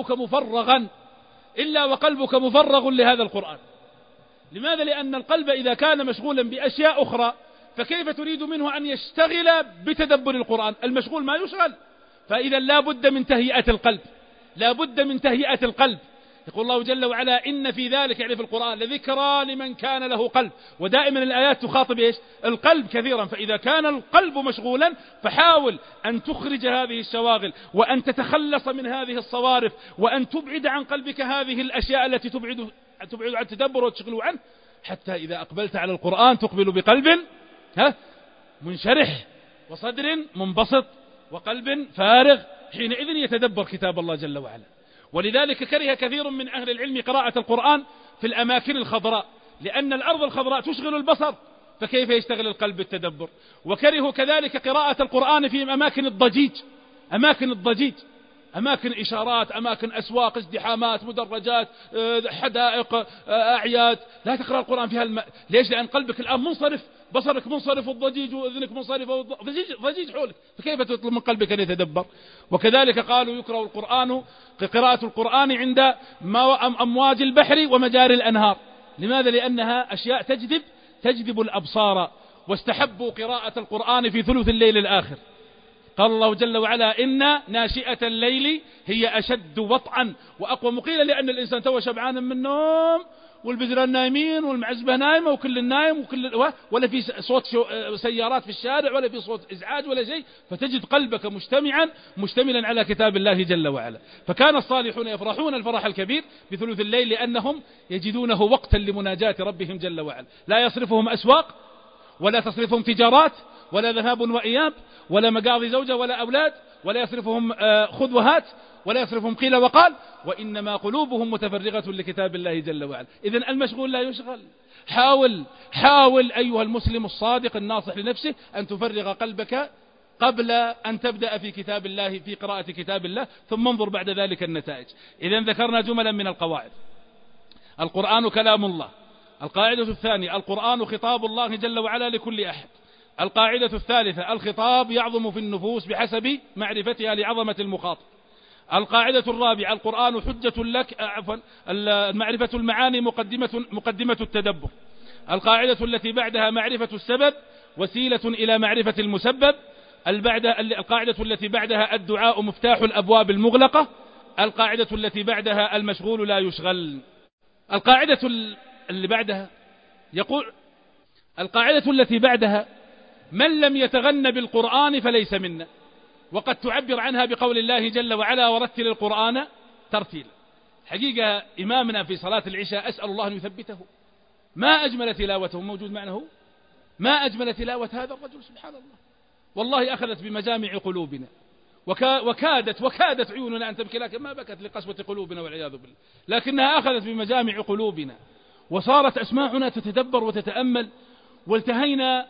وقلبك مفرغ لهذا القرآن. لماذا؟ لأن القلب إذا كان مشغولا بأشياء أخرى فكيف تريد منه أن يشتغل بتدبر القرآن؟ المشغول ما يشغل. فإذا لا بد من تهيئة القلب. يقول الله جل وعلا: إن في ذلك، يعني في القرآن، لذكرى لمن كان له قلب. ودائما الآيات تخاطب إيش؟ القلب كثيرا. فإذا كان القلب مشغولا فحاول أن تخرج هذه الشواغل، وأن تتخلص من هذه الصوارف، وأن تبعد عن قلبك هذه الأشياء التي تبعد عن التدبر وتشغل عنه، حتى إذا أقبلت على القرآن تقبل بقلب منشرح، وصدر منبسط، وقلب فارغ، حينئذ يتدبر كتاب الله جل وعلا. ولذلك كره كثير من أهل العلم قراءة القرآن في الأماكن الخضراء، لأن الأرض الخضراء تشغل البصر، فكيف يشتغل القلب بالتدبر؟ وكرهوا كذلك قراءة القرآن في أماكن الضجيج، أماكن إشارات، أماكن أسواق، ازدحامات، مدرجات، حدائق، أعياد، لا تقرأ القرآن فيها ليش؟ لأن قلبك الآن منصرف، بصرك منصرف، والضجيج، وأذنك منصرفة، ضجيج حولك، فكيف تطلب من قلبك أن يتدبر؟ وكذلك قالوا يكره قراءة القرآن عند أمواج البحر ومجاري الأنهار. لماذا؟ لأنها أشياء تجذب الأبصار. واستحبوا قراءة القرآن في ثلث الليل الآخر. قال الله جل وعلا: إن ناشئة الليل هي أشد وطئا وأقوى مقيلا، لأن الإنسان تو شبعان من النوم، والبزران نايمين، والمعزبة نايمة، وكل النايم، ولا في صوت سيارات في الشارع، ولا في صوت إزعاج ولا شيء، فتجد قلبك مشتملا على كتاب الله جل وعلا. فكان الصالحون يفرحون الفرح الكبير بثلث الليل، لأنهم يجدونه وقتا لمناجاة ربهم جل وعلا. لا يصرفهم أسواق، ولا تصرفهم تجارات، ولا ذهاب وإياب، ولا مقاضي زوجة ولا أولاد، ولا يصرفهم خذ وهات، ولا يصرفهم قيل وقال، وإنما قلوبهم متفرغة لكتاب الله جل وعلا. إذن المشغول لا يشغل. حاول أيها المسلم الصادق الناصح لنفسه أن تفرغ قلبك قبل أن تبدأ في كتاب الله، في قراءة كتاب الله، ثم انظر بعد ذلك النتائج. إذن ذكرنا جملا من القواعد. القرآن كلام الله. القاعدة الثانية: القرآن خطاب الله جل وعلا لكل أحد. القاعدة الثالثة: الخطاب يعظم في النفوس بحسب معرفتها لعظمة المخاطب. القاعدة الرابعة: القرآن حجة لك، معرفة المعاني مقدمة التدبر. القاعدة التي بعدها: معرفة السبب وسيلة إلى معرفة المسبب. القاعدة التي بعدها: الدعاء مفتاح الأبواب المغلقة. القاعدة التي بعدها: المشغول لا يشغل. القاعدة اللي بعدها يقول: القاعدة التي بعدها: من لم يتغن بالقرآن فليس منا. وقد تعبر عنها بقول الله جل وعلا: ورتل القرآن ترتيلا. حقيقة إمامنا في صلاة العشاء أسأل الله أن يثبته، ما أجمل تلاوته، موجود معنا هو، ما أجمل تلاوة هذا الرجل، سبحان الله. والله أخذت بمجامع قلوبنا، وكادت عيوننا أن تبكي، لكن ما بكت لقسوة قلوبنا والعياذ بالله، لكنها أخذت بمجامع قلوبنا، وصارت أسماعنا تتدبر وتتأمل. والتهينا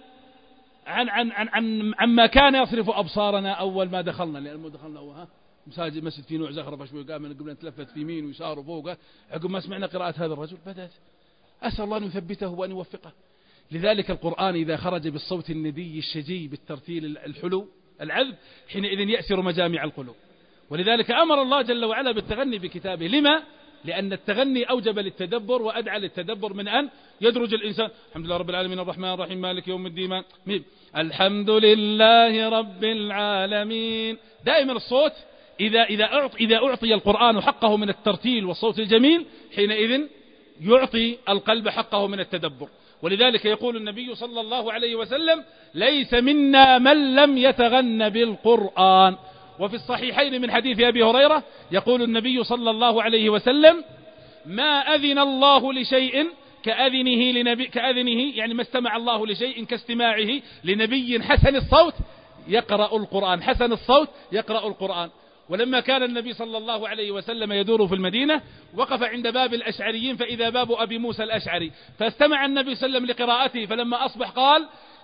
عما كان يصرف أبصارنا أول ما دخلنا، لأن دخلنا مسجد في نوع زخرفة شوي، قام من قبل أن تلفت في يمين ويسار وفوقه، عقب ما سمعنا قراءة هذا الرجل بدأت. أسأل الله أن يثبته وأن يوفقه. لذلك القرآن إذا خرج بالصوت الندي الشجي بالترتيل الحلو العذب، حينئذ يأسر مجامع القلوب. ولذلك أمر الله جل وعلا بالتغني بكتابه. لما؟ لأن التغني أوجب للتدبر وأدعى للتدبر من أن يدرج الإنسان. الحمد لله رب العالمين الرحمن الرحيم مالك يوم الدين. الحمد لله رب العالمين. دائما الصوت إذا أعطي القرآن حقه من الترتيل والصوت الجميل، حينئذ يعطي القلب حقه من التدبر. ولذلك يقول النبي صلى الله عليه وسلم: ليس منا من لم يتغن بالقرآن. وفي الصحيحين من حديث أبي هريرة يقول النبي صلى الله عليه وسلم: ما أذن الله لشيء كأذنه، يعني ما استمع الله لشيء كاستماعه لنبي حسن الصوت يقرأ القرآن. حسن الصوت يقرأ القرآن. ولما كان النبي صلى الله عليه وسلم يدور في المدينة، وقف عند باب الأشعريين، فإذا باب أبي موسى الأشعري، فاستمع النبي صلى الله عليه وسلم لقراءته، فلما أصبح قال: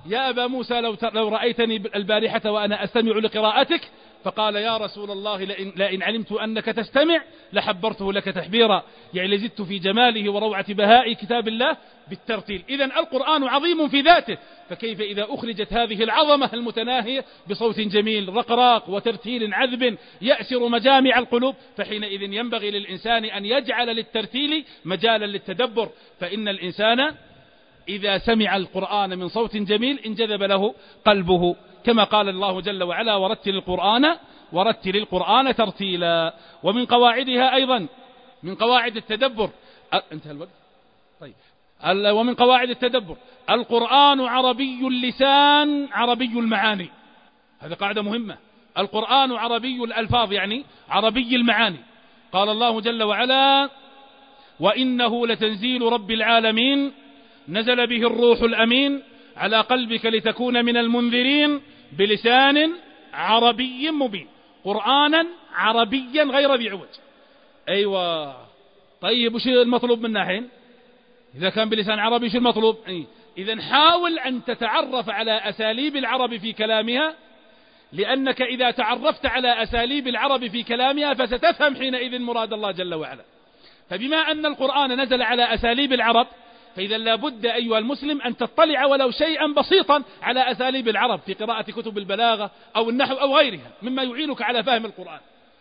يا أبا موسى لو رأيتني البارحة وأنا أستمع لقراءتك، فقال يا رسول الله لئن علمت أنك تستمع لحبرته لك تحبيرا، يعني لزدت في جماله وروعة بهاء كتاب الله بالترتيل. إذن القرآن عظيم في ذاته، فكيف إذا أخرجت هذه العظمة المتناهية بصوت جميل رقراق وترتيل عذب يأسر مجامع القلوب، فحينئذ ينبغي للإنسان أن يجعل للترتيل مجالا للتدبر، فإن الإنسان إذا سمع القرآن من صوت جميل انجذب له قلبه، كما قال الله جل وعلا ورتل القرآن ترتيلا. ومن قواعدها أيضا من قواعد التدبر انتهى الوقت طيب. ومن قواعد التدبر القرآن عربي اللسان عربي المعاني، هذه قاعدة مهمة. القرآن عربي الألفاظ يعني عربي المعاني. قال الله جل وعلا وإنه لتنزيل رب العالمين نزل به الروح الأمين على قلبك لتكون من المنذرين بلسان عربي مبين، قرآنا عربيا غير ذي عوج. أيوة طيب وش المطلوب منا حين إذا كان بلسان عربي؟ شو المطلوب؟ إذن حاول أن تتعرف على أساليب العرب في كلامها، لأنك إذا تعرفت على أساليب العرب في كلامها فستفهم حينئذ مراد الله جل وعلا. فبما أن القرآن نزل على أساليب العرب، فإذا لابد أيها المسلم أن تطلع ولو شيئا بسيطا على أساليب العرب في قراءة كتب البلاغة أو النحو أو غيرها مما يعينك على فهم القرآن.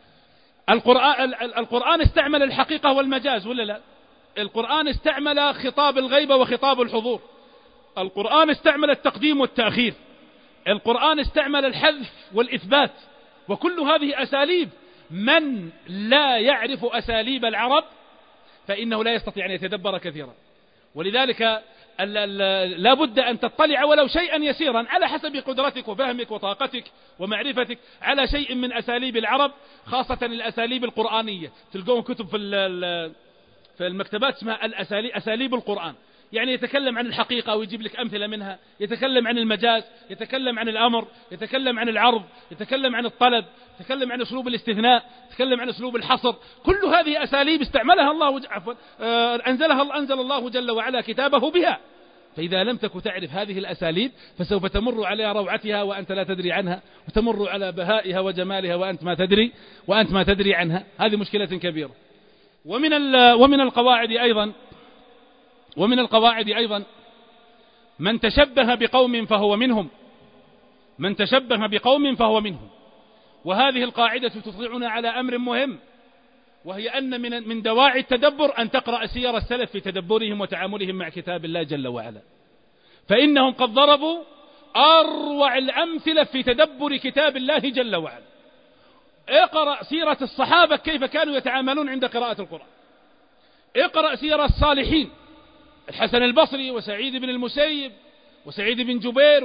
القرآن استعمل الحقيقة والمجاز ولا لا؟ القرآن استعمل خطاب الغيبة وخطاب الحضور، القرآن استعمل التقديم والتأخير، القرآن استعمل الحذف والإثبات، وكل هذه أساليب من لا يعرف أساليب العرب فإنه لا يستطيع أن يتدبر كثيرا. ولذلك لا بد أن تطلع ولو شيئا يسيرا على حسب قدرتك وفهمك وطاقتك ومعرفتك على شيء من أساليب العرب، خاصة الأساليب القرآنية. تلقون كتب في المكتبات اسمها أساليب القرآن، يعني يتكلم عن الحقيقة ويجيب لك أمثلة منها، يتكلم عن المجاز، يتكلم عن الأمر، يتكلم عن العرض، يتكلم عن الطلب، يتكلم عن أسلوب الاستثناء، يتكلم عن أسلوب الحصر. كل هذه أساليب استعملها الله أنزل الله جل وعلا كتابه بها. فإذا لم تكن تعرف هذه الأساليب فسوف تمر على روعتها وأنت لا تدري عنها، وتمر على بهائها وجمالها وأنت ما تدري عنها. هذه مشكلة كبيرة. ومن القواعد أيضا من تشبه بقوم فهو منهم. وهذه القاعدة تطلعنا على أمر مهم، وهي أن من دواعي التدبر أن تقرأ سير السلف في تدبرهم وتعاملهم مع كتاب الله جل وعلا، فإنهم قد ضربوا أروع الأمثلة في تدبر كتاب الله جل وعلا. اقرأ سيرة الصحابة كيف كانوا يتعاملون عند قراءة القرآن، اقرأ سيرة الصالحين، الحسن البصري وسعيد بن المسيب وسعيد بن جبير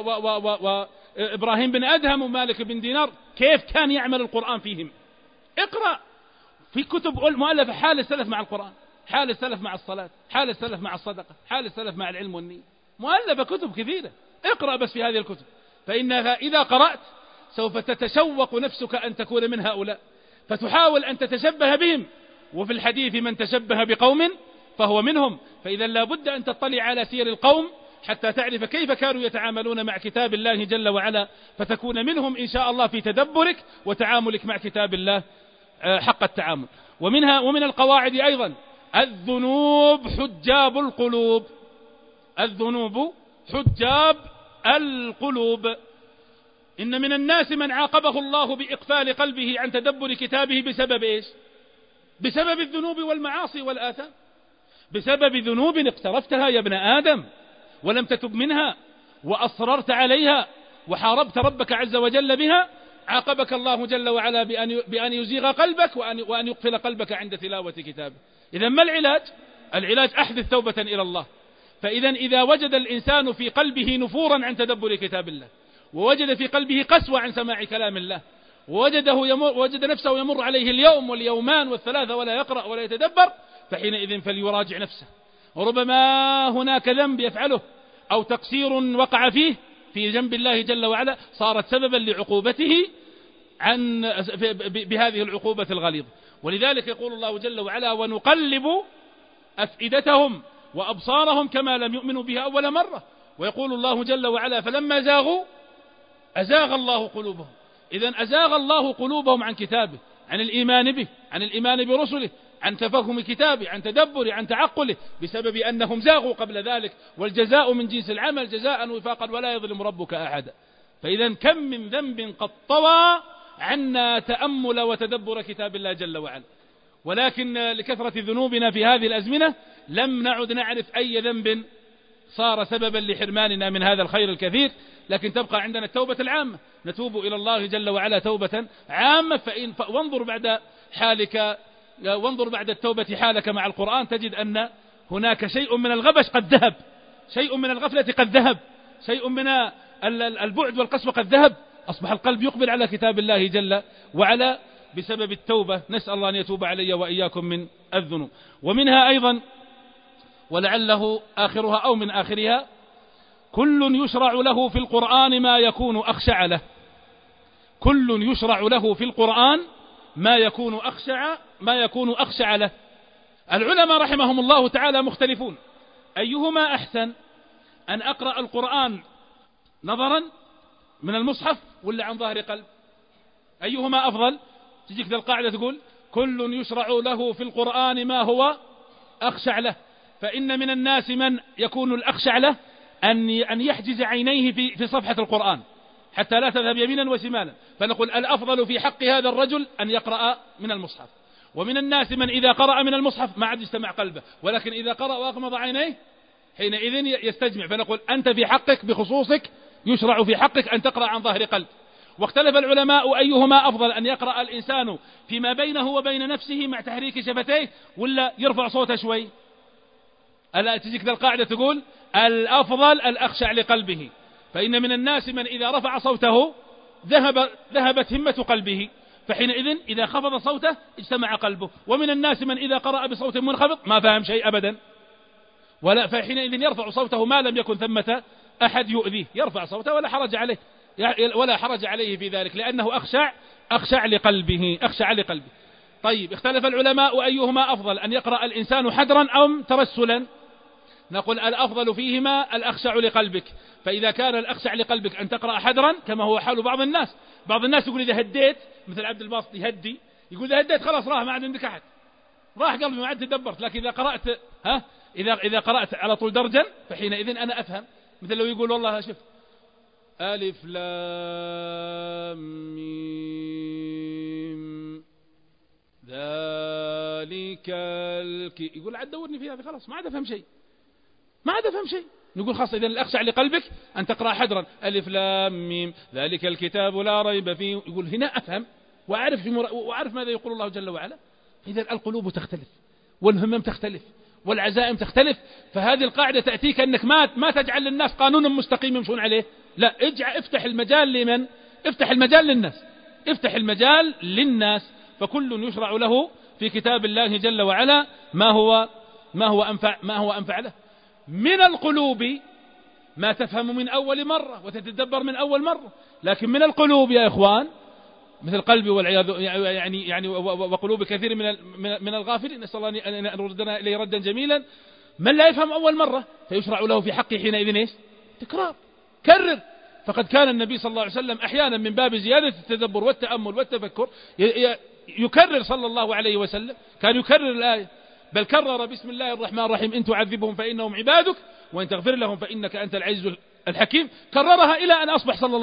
وإبراهيم بن أدهم ومالك بن دينار، كيف كان يعمل القرآن فيهم. اقرأ في كتب مؤلفة حال السلف مع القرآن، حال السلف مع الصلاة، حال السلف مع الصدقة، حال السلف مع العلم والنية، مؤلفة كتب كثيرة. اقرأ بس في هذه الكتب، فإنها إذا قرأت سوف تتشوق نفسك أن تكون من هؤلاء، فتحاول أن تتشبه بهم. وفي الحديث من تشبه بقوم فهو منهم. فإذا لا بد أن تطلع على سير القوم حتى تعرف كيف كانوا يتعاملون مع كتاب الله جل وعلا، فتكون منهم إن شاء الله في تدبرك وتعاملك مع كتاب الله حق التعامل. ومن القواعد أيضا الذنوب حجاب القلوب. الذنوب حجاب القلوب. إن من الناس من عاقبه الله بإقفال قلبه عن تدبر كتابه بسبب إيش؟ بسبب الذنوب والمعاصي والآثام، بسبب ذنوب اقترفتها يا ابن آدم ولم تتب منها وأصررت عليها وحاربت ربك عز وجل بها، عاقبك الله جل وعلا بأن يزيغ قلبك وأن يقفل قلبك عند تلاوة كتابه. إذا ما العلاج؟ العلاج أحدث توبة إلى الله. إذا وجد الإنسان في قلبه نفورا عن تدبر كتاب الله، ووجد في قلبه قسوة عن سماع كلام الله، ووجد نفسه يمر عليه اليوم واليومان والثلاثة ولا يقرأ ولا يتدبر، فحينئذ فليراجع نفسه. وربما هناك ذنب يفعله أو تقصير وقع فيه في جنب الله جل وعلا صارت سببا لعقوبته بهذه العقوبة الغليظة. ولذلك يقول الله جل وعلا ونقلب أفئدتهم وأبصارهم كما لم يؤمنوا بها أول مرة ويقول الله جل وعلا فلما زاغوا أزاغ الله قلوبهم. إذن أزاغ الله قلوبهم عن كتابه، عن الإيمان به، عن الإيمان برسله، عن تفهم كتابه، عن تدبره، عن تعقله، بسبب أنهم زاغوا قبل ذلك. والجزاء من جنس العمل جزاء وفاقا ولا يظلم ربك أحدا. فإذا كم من ذنب قد طوى عنا تأمل وتدبر كتاب الله جل وعلا، ولكن لكثرة ذنوبنا في هذه الأزمنة لم نعد نعرف أي ذنب صار سببا لحرماننا من هذا الخير الكثير. لكن تبقى عندنا التوبة العامة، نتوب إلى الله جل وعلا توبة عامة. وانظر بعد التوبة حالك مع القرآن، تجد أن هناك شيء من الغبش قد ذهب، شيء من الغفلة قد ذهب، شيء من البعد والقسوة قد ذهب. أصبح القلب يقبل على كتاب الله جل وعلا بسبب التوبة. نسأل الله أن يتوب علي وإياكم من الذنوب. ومنها أيضا ولعله آخرها أو من آخرها: كل يشرع له في القرآن ما يكون أخشع له. كل يشرع له في القرآن ما يكون أخشع له. العلماء رحمهم الله تعالى مختلفون: أيهما أحسن، أن أقرأ القرآن نظرا من المصحف ولا عن ظهر قلب؟ أيهما أفضل؟ تجيك ذا القاعدة تقول كل يشرع له في القرآن ما هو أخشع له، فإن من الناس من يكون الأخشع له أن يحجز عينيه في صفحة القرآن حتى لا تذهب يمينا وشمالا، فنقول الأفضل في حق هذا الرجل أن يقرأ من المصحف. ومن الناس من إذا قرأ من المصحف ما عاد يجتمع قلبه، ولكن إذا قرأ وأغمض عينيه حينئذ يستجمع، فنقول أنت في حقك بخصوصك يشرع في حقك أن تقرأ عن ظهر قلب. واختلف العلماء أيهما أفضل، أن يقرأ الإنسان فيما بينه وبين نفسه مع تحريك شفتيه ولا يرفع صوته شوي؟ ألا تجيك ذا القاعدة تقول الأفضل الأخشع لقلبه، فإن من الناس من إذا رفع صوته ذهبت همة قلبه، فحينئذ إذا خفض صوته اجتمع قلبه. ومن الناس من إذا قرأ بصوت منخفض ما فهم شيء أبدا، فحينئذ يرفع صوته ما لم يكن ثمة أحد يؤذيه، يرفع صوته ولا حرج عليه في ذلك، لأنه أخشع لقلبه. طيب، اختلف العلماء أيهما أفضل، أن يقرأ الإنسان حدرا أم ترسلا؟ نقول الأفضل فيهما الأخشع لقلبك. فإذا كان الأخشع لقلبك أن تقرأ حدرا كما هو حال بعض الناس يقول إذا هديت، مثل عبد الباسط يهدي، يقول إذا هديت خلاص راح، ما عاد عندك أحد، راح قلبي ما عاد تدبرت. لكن إذا قرأت على طول درجا فحينئذ أنا أفهم. مثل لو يقول والله شوف ألف لام ميم ذلك يقول عاد دورني في هذا، خلاص ما عاد أفهم شيء. نقول خاصة إذن الأخشع لقلبك أن تقرأ حدرا ألف لام ميم ذلك الكتاب لا ريب فيه، يقول هنا أفهم وأعرف ماذا يقول الله جل وعلا. إذن القلوب تختلف والهمم تختلف والعزائم تختلف. فهذه القاعدة تأتيك أنك ما تجعل للناس قانونا مستقيم يمشون عليه، لا، افتح المجال لمن؟ افتح المجال للناس، افتح المجال للناس. فكل يشرع له في كتاب الله جل وعلا ما هو أنفع له. من القلوب ما تفهم من أول مرة وتتدبر من أول مرة، لكن من القلوب يا إخوان مثل قلبي والعياذ يعني وقلوب كثير من الغافلين، نسأل الله أن يردنا إليه ردا جميلا، من لا يفهم أول مرة فيشرع له في حقه حينئذ إيش؟ تكرار، كرر. فقد كان النبي صلى الله عليه وسلم أحيانا من باب زيادة التدبر والتأمل والتفكر يكرر صلى الله عليه وسلم، كان يكرر الآية، بل كرر بسم الله الرحمن الرحيم إن تعذبهم فإنهم عبادك وإن تغفر لهم فإنك أنت العزيز الحكيم. كررها إلى أن أصبح صلى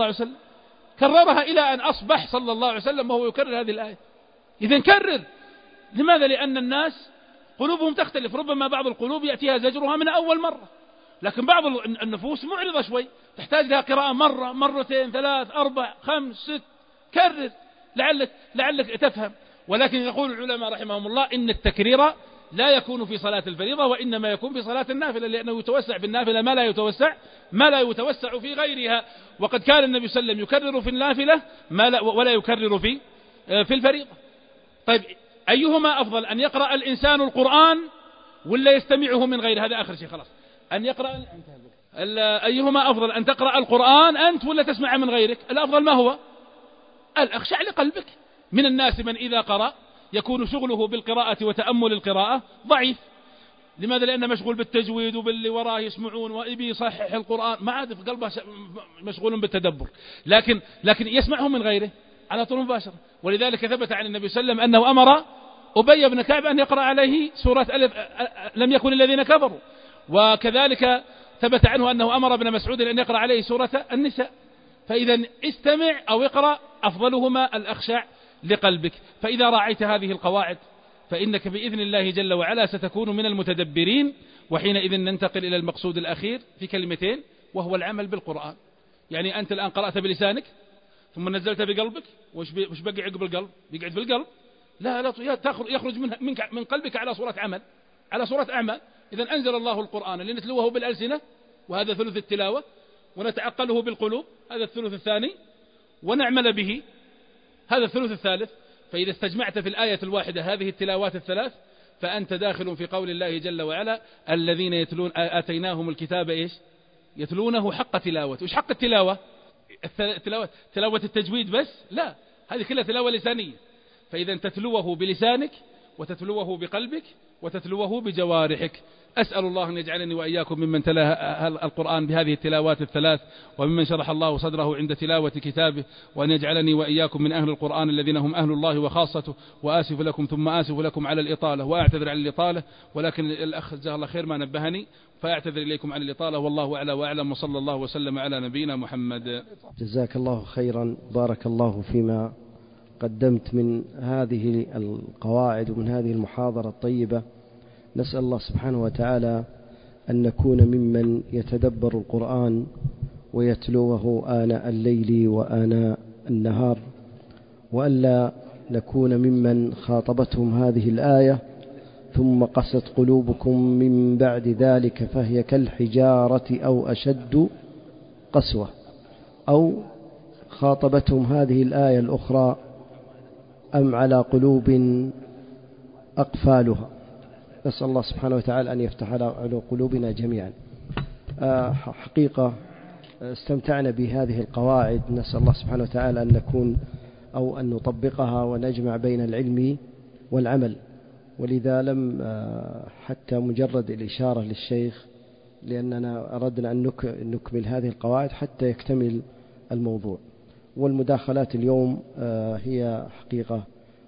الله عليه وسلم وهو يكرر هذه الآية. إذن كرر. لماذا؟ لأن الناس قلوبهم تختلف، ربما بعض القلوب يأتيها زجرها من أول مرة، لكن بعض النفوس معرضة شوي تحتاج لها قراءة مرة مرتين 3 4 5 6. كرر لعلك تفهم. ولكن يقول العلماء رحمهم الله إن التكرير لا يكون في صلاة الفريضة وإنما يكون في صلاة النافلة، لأنه يتوسع في النافلة ما لا يتوسع في غيرها. وقد كان النبي صلى الله عليه وسلم يكرر في النافلة ولا يكرر في الفريضة. طيب، أيهما أفضل، أن يقرأ الإنسان القرآن ولا يستمعه من غير؟ هذا آخر شيء خلاص. أن يقرأ أيهما أفضل، أن تقرأ القرآن أنت ولا تسمع من غيرك؟ الأفضل ما هو؟ الأخشع لقلبك. من الناس من إذا قرأ يكون شغله بالقراءة وتأمل القراءة ضعيف، لماذا؟ لأنه مشغول بالتجويد وباللي وراه يسمعون ويبي يصحح القرآن، ما عاد في قلبه مشغول بالتدبر، لكن يسمعه من غيره على طول مباشرة. ولذلك ثبت عن النبي صلى الله عليه وسلم أنه أمر أبي بن كعب أن يقرأ عليه سورة ألف لم يكن الذين كفروا، وكذلك ثبت عنه أنه أمر ابن مسعود أن يقرأ عليه سورة النساء. فإذا استمع أو اقرأ أفضلهما الأخشع لقلبك. فإذا راعيت هذه القواعد فإنك بإذن الله جل وعلا ستكون من المتدبرين، وحينئذ ننتقل إلى المقصود الأخير في كلمتين، وهو العمل بالقرآن. يعني أنت الآن قرأت بلسانك ثم نزلت بقلبك، وش بقي عقب القلب؟ يقعد في القلب؟ لا يخرج من قلبك على صورة عمل، على صورة أعمال. إذن أنزل الله القرآن لنتلوه بالألسنة، وهذا ثلث التلاوة، ونتعقله بالقلوب، هذا الثلث الثاني، ونعمل به، هذا الثلث الثالث. فإذا استجمعت في الآية الواحدة هذه التلاوات الثلاث فأنت داخل في قول الله جل وعلا: الذين يتلون آتيناهم الكتاب إيش؟ يتلونه حق تلاوته. وش حق التلاوة؟ تلاوة التجويد بس؟ لا، هذه كلها تلاوة لسانية. فإذا تتلوه بلسانك، وتتلوه بقلبك، وتتلوه بجوارحك. أسأل الله أن يجعلني وإياكم ممن تلا القرآن بهذه التلاوات الثلاث، وممن شرح الله صدره عند تلاوة كتابه، وأن يجعلني وإياكم من أهل القرآن الذين هم أهل الله وخاصته. وآسف لكم ثم آسف لكم على الإطالة، وأعتذر عن الإطالة، ولكن الأخ جزاه الله خير ما نبهني، فأعتذر إليكم عن الإطالة، والله أعلى وأعلم، وصلى الله وسلم على نبينا محمد. جزاك الله خيرا، بارك الله فيما قدمت من هذه القواعد ومن هذه المحاضرة الطيبة. نسأل الله سبحانه وتعالى أن نكون ممن يتدبر القرآن ويتلوه آناء الليل وآناء النهار، وألا نكون ممن خاطبتهم هذه الآية ثم قست قلوبكم من بعد ذلك فهي كالحجارة أو أشد قسوة، أو خاطبتهم هذه الآية الأخرى: أم على قلوب أقفالها. نسأل الله سبحانه وتعالى أن يفتح على قلوبنا جميعا. حقيقة استمتعنا بهذه القواعد، نسأل الله سبحانه وتعالى أن نكون أو أن نطبقها ونجمع بين العلم والعمل. ولذا لم حتى مجرد الإشارة للشيخ، لأننا أردنا أن نكمل هذه القواعد حتى يكتمل الموضوع. والمداخلات اليوم هي حقيقة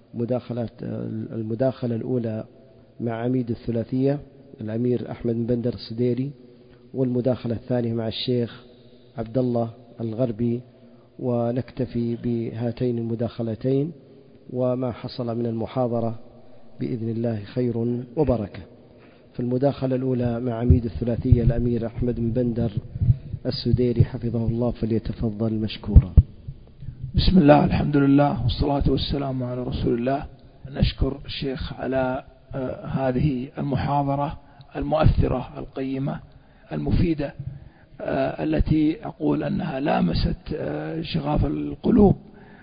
المداخلة الأولى مع عميد الثلاثية الأمير أحمد بن بندر السديري، والمداخلة الثانية مع الشيخ عبد الله الغربي، ونكتفي بهاتين المداخلتين، وما حصل من المحاضرة بإذن الله خير وبركة. في المداخلة الأولى مع عميد الثلاثية الأمير أحمد بن بندر السديري حفظه الله، فليتفضل مشكورا. بسم الله، الحمد لله، والصلاة والسلام على رسول الله. نشكر الشيخ على هذه المحاضرة المؤثرة القيمة المفيدة، التي أقول أنها لامست شغاف القلوب،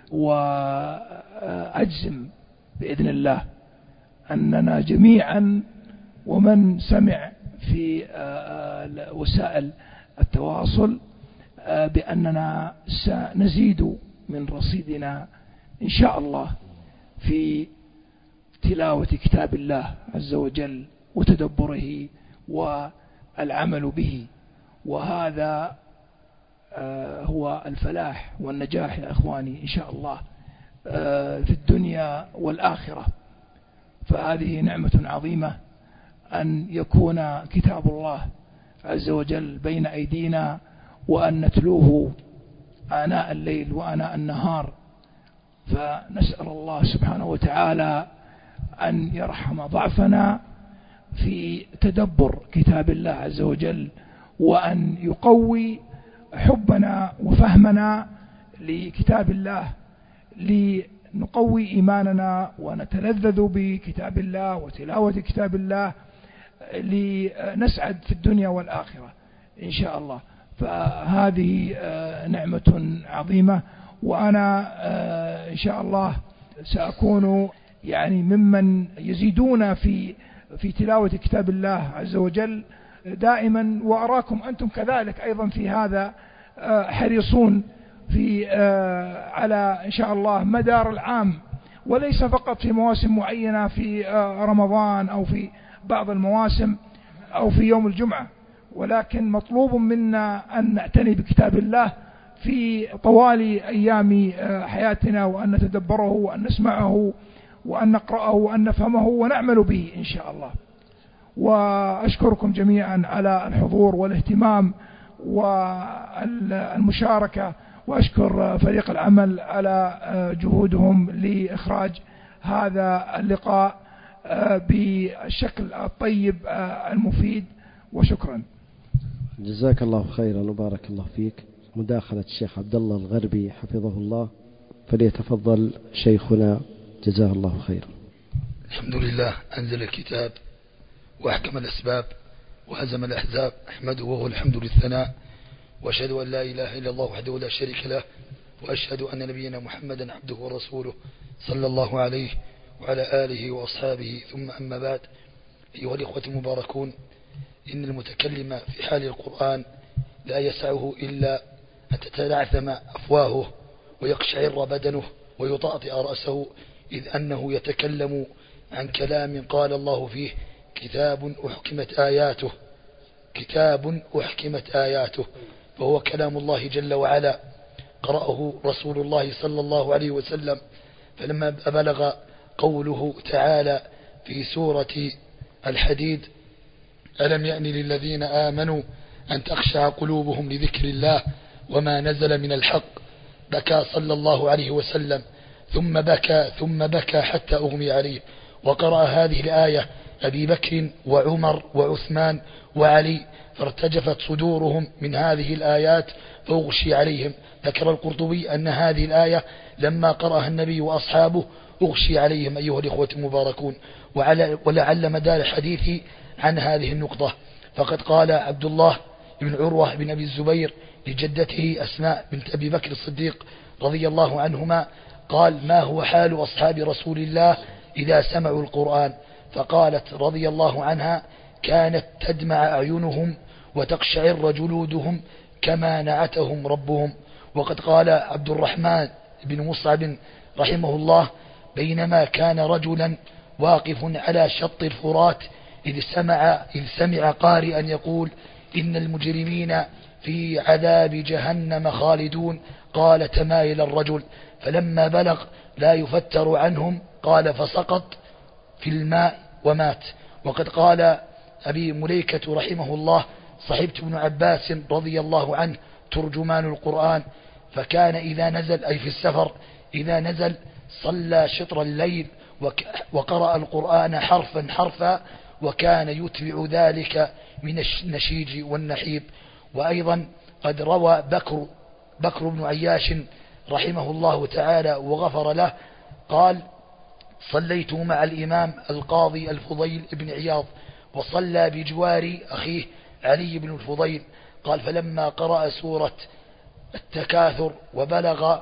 وأجزم بإذن الله أننا جميعا ومن سمع في وسائل التواصل بأننا سنزيد من رصيدنا إن شاء الله في تلاوة كتاب الله عز وجل وتدبره والعمل به. وهذا هو الفلاح والنجاح يا أخواني إن شاء الله في الدنيا والآخرة. فهذه نعمة عظيمة أن يكون كتاب الله عز وجل بين أيدينا، وأن نتلوه آناء الليل وآناء النهار. فنسأل الله سبحانه وتعالى أن يرحم ضعفنا في تدبر كتاب الله عز وجل، وأن يقوي حبنا وفهمنا لكتاب الله، لنقوي إيماننا ونتلذذ بكتاب الله وتلاوة كتاب الله، لنسعد في الدنيا والآخرة إن شاء الله. فهذه نعمة عظيمة، وأنا إن شاء الله سأكون يعني ممن يزيدون في تلاوة كتاب الله عز وجل دائما، وأراكم أنتم كذلك أيضا في هذا حريصون في على إن شاء الله مدار العام، وليس فقط في مواسم معينة في رمضان أو في بعض المواسم، أو في يوم الجمعة، ولكن مطلوب منا أن نعتني بكتاب الله في طوال أيام حياتنا، وأن نتدبره وأن نسمعه وأن نقرأه وأن نفهمه ونعمل به إن شاء الله. وأشكركم جميعا على الحضور والاهتمام والمشاركة، وأشكر فريق العمل على جهودهم لإخراج هذا اللقاء بالشكل الطيب المفيد، وشكرا. جزاك الله خيرا وبارك الله فيك. مداخلة الشيخ عبد الله الغربي حفظه الله، فليتفضل شيخنا جزاه الله خيرا. الحمد لله أنزل الكتاب وأحكم الأسباب وهزم الأحزاب، أحمده وهو الحمد للثناء، وأشهد أن لا إله إلا الله وحده لا شريك له، وأشهد أن نبينا محمدا عبده ورسوله صلى الله عليه وعلى آله وأصحابه، ثم أما بعد. أيها الإخوة المباركون، إن المتكلم في حال القرآن لا يسعه إلا أن تتلعثم أفواهه ويقشعر بدنه ويطأطئ رأسه، إذ أنه يتكلم عن كلام قال الله فيه: كتاب أحكمت آياته، فهو كلام الله جل وعلا، قرأه رسول الله صلى الله عليه وسلم. فلما بلغ قوله تعالى في سورة الحديد: ألم يأن للذين آمنوا أن تخشع قلوبهم لذكر الله وما نزل من الحق، بكى صلى الله عليه وسلم، ثم بكى حتى أغمي عليه، وقرأ هذه الآية أبي بكر وعمر وعثمان وعلي، فارتجفت صدورهم من هذه الآيات فأغشي عليهم. ذكر القرطبي أن هذه الآية لما قرأها النبي وأصحابه أغشي عليهم. أيها الإخوة المباركون، ولعل مدار حديثي عن هذه النقطة، فقد قال عبد الله بن عروة بن أبي الزبير لجدته أسماء بنت أبي بكر الصديق رضي الله عنهما، قال: ما هو حال أصحاب رسول الله إذا سمعوا القرآن؟ فقالت رضي الله عنها: كانت تدمع أعينهم وتقشعر جلودهم كما نعتهم ربهم. وقد قال عبد الرحمن بن مصعب رحمه الله: بينما كان رجلا واقف على شط الفرات إذ سمع قارئا يقول: إن المجرمين في عذاب جهنم خالدون. قال: تمايل الرجل، فلما بلغ لا يفتر عنهم قال فسقط في الماء ومات. وقد قال أبي مليكة رحمه الله: صحبت ابن عباس رضي الله عنه ترجمان القرآن، فكان إذا نزل، أي في السفر، إذا نزل صلى شطر الليل وقرأ القرآن حرفا حرفا، وكان يتبع ذلك من النشيج والنحيب. وأيضا قد روى بكر بن عياش رحمه الله تعالى وغفر له قال: صليت مع الإمام القاضي الفضيل بن عياض، وصلى بجوار أخيه علي بن الفضيل. قال: فلما قرأ سورة التكاثر وبلغ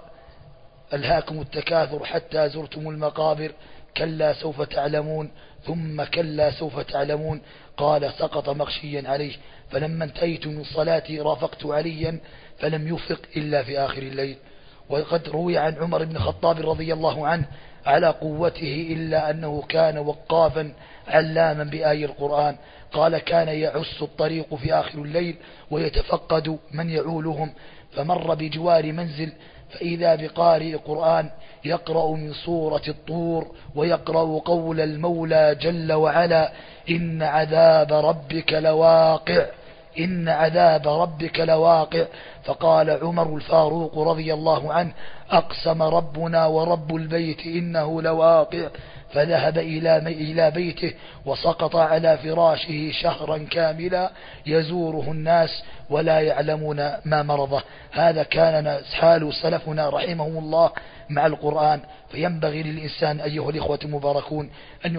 ألهاكم التكاثر حتى زرتم المقابر، كلا سوف تعلمون ثم كلا سوف تعلمون، قال: سقط مغشيا عليه. فلما انتهيت من صلاتي رافقت عليا فلم يفق إلا في آخر الليل. وقد روي عن عمر بن الخطاب رضي الله عنه على قوته إلا أنه كان وقافا علاما بآي القرآن. قال: كان يعس الطريق في آخر الليل ويتفقد من يعولهم، فمر بجوار منزل فإذا بقارئ قرآن يقرأ من سورة الطور ويقرأ قول المولى جل وعلا: إن عذاب ربك لواقع، إن عذاب ربك لواقع. فقال عمر الفاروق رضي الله عنه: أقسم ربنا ورب البيت إنه لواقع. فذهب إلى بيته وسقط على فراشه شهرا كاملا يزوره الناس ولا يعلمون ما مرضه. هذا كان حال سلفنا رحمهم الله مع القرآن. فينبغي للإنسان أيها الإخوة المباركون أن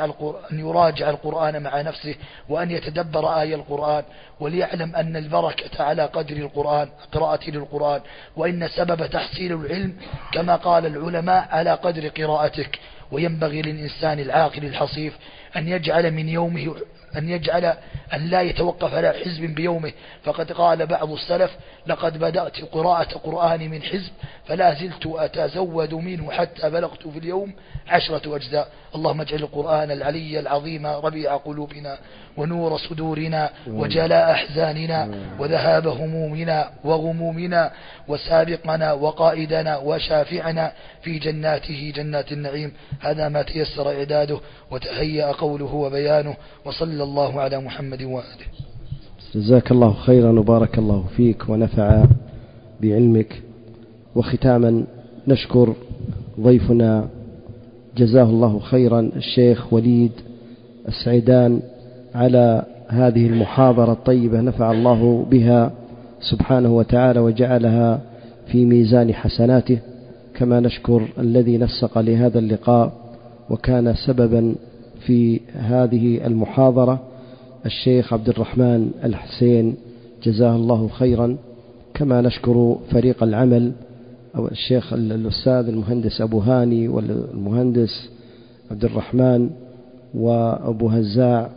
يراجع القرآن مع نفسه، وأن يتدبر آية القرآن، وليعلم أن البركة على قدر القرآن، قراءة للقرآن، وإن سبب تحصيل العلم كما قال العلماء على قدر قراءتك. وينبغي للإنسان العاقل الحصيف أن يجعل أن لا يتوقف على حزب بيومه، فقد قال بعض السلف: لقد بدأت قراءة قرآن من حزب فلا زلت أتزود منه حتى بلغت في اليوم 10 أجزاء. اللهم اجعل القرآن العلي العظيم ربيع قلوبنا ونور صدورنا وجلاء أحزاننا وذهاب همومنا وغمومنا وسابقنا وقائدنا وشافعنا في جناته جنات النعيم. هذا ما تيسر إعداده وتهيأ قوله وبيانه، وصلى الله على محمد وآله. جزاك الله خيرا وبارك الله فيك ونفع بعلمك. وختاما نشكر ضيفنا جزاه الله خيرا الشيخ وليد السعيدان على هذه المحاضرة الطيبة، نفع الله بها سبحانه وتعالى وجعلها في ميزان حسناته. كما نشكر الذي نسق لهذا اللقاء وكان سببا في هذه المحاضرة الشيخ عبد الرحمن الحسين جزاه الله خيرا. كما نشكر فريق العمل أو الشيخ الأستاذ المهندس أبو هاني والمهندس عبد الرحمن وأبو هزاع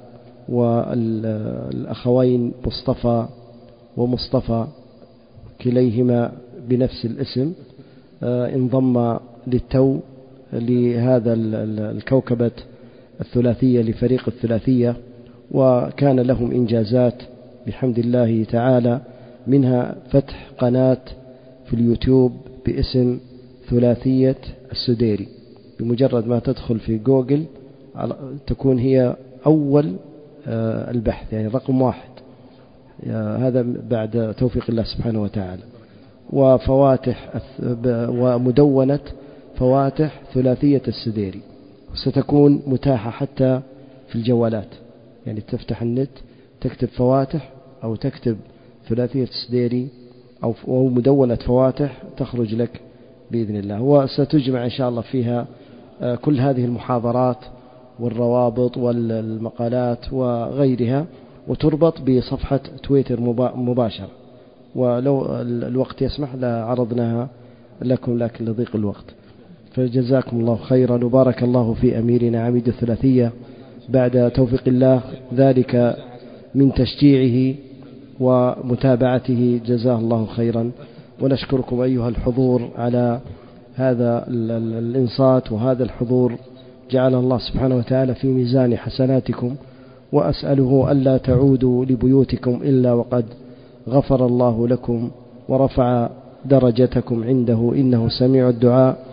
والأخوين مصطفى ومصطفى كليهما بنفس الاسم انضم للتو لهذا الكوكبة الثلاثية لفريق الثلاثية، وكان لهم إنجازات بحمد الله تعالى، منها فتح قناة في اليوتيوب باسم ثلاثية السديري. بمجرد ما تدخل في جوجل تكون هي أول البحث، يعني رقم 1، هذا بعد توفيق الله سبحانه وتعالى. وفواتح ومدونة فواتح ثلاثية السديري ستكون متاحة حتى في الجوالات، يعني تفتح النت تكتب فواتح أو تكتب ثلاثية السديري أو مدونة فواتح تخرج لك بإذن الله. وستجمع إن شاء الله فيها كل هذه المحاضرات والروابط والمقالات وغيرها، وتربط بصفحة تويتر مباشرة، ولو الوقت يسمح لعرضناها لكم لكن لضيق الوقت. فجزاكم الله خيرا وبارك الله في أميرنا عميد الثلاثية بعد توفيق الله ذلك من تشجيعه ومتابعته، جزاه الله خيرا. ونشكركم أيها الحضور على هذا الإنصات وهذا الحضور، جعل الله سبحانه وتعالى في ميزان حسناتكم، وأسأله ألا تعودوا لبيوتكم إلا وقد غفر الله لكم ورفع درجتكم عنده إنه سميع الدعاء.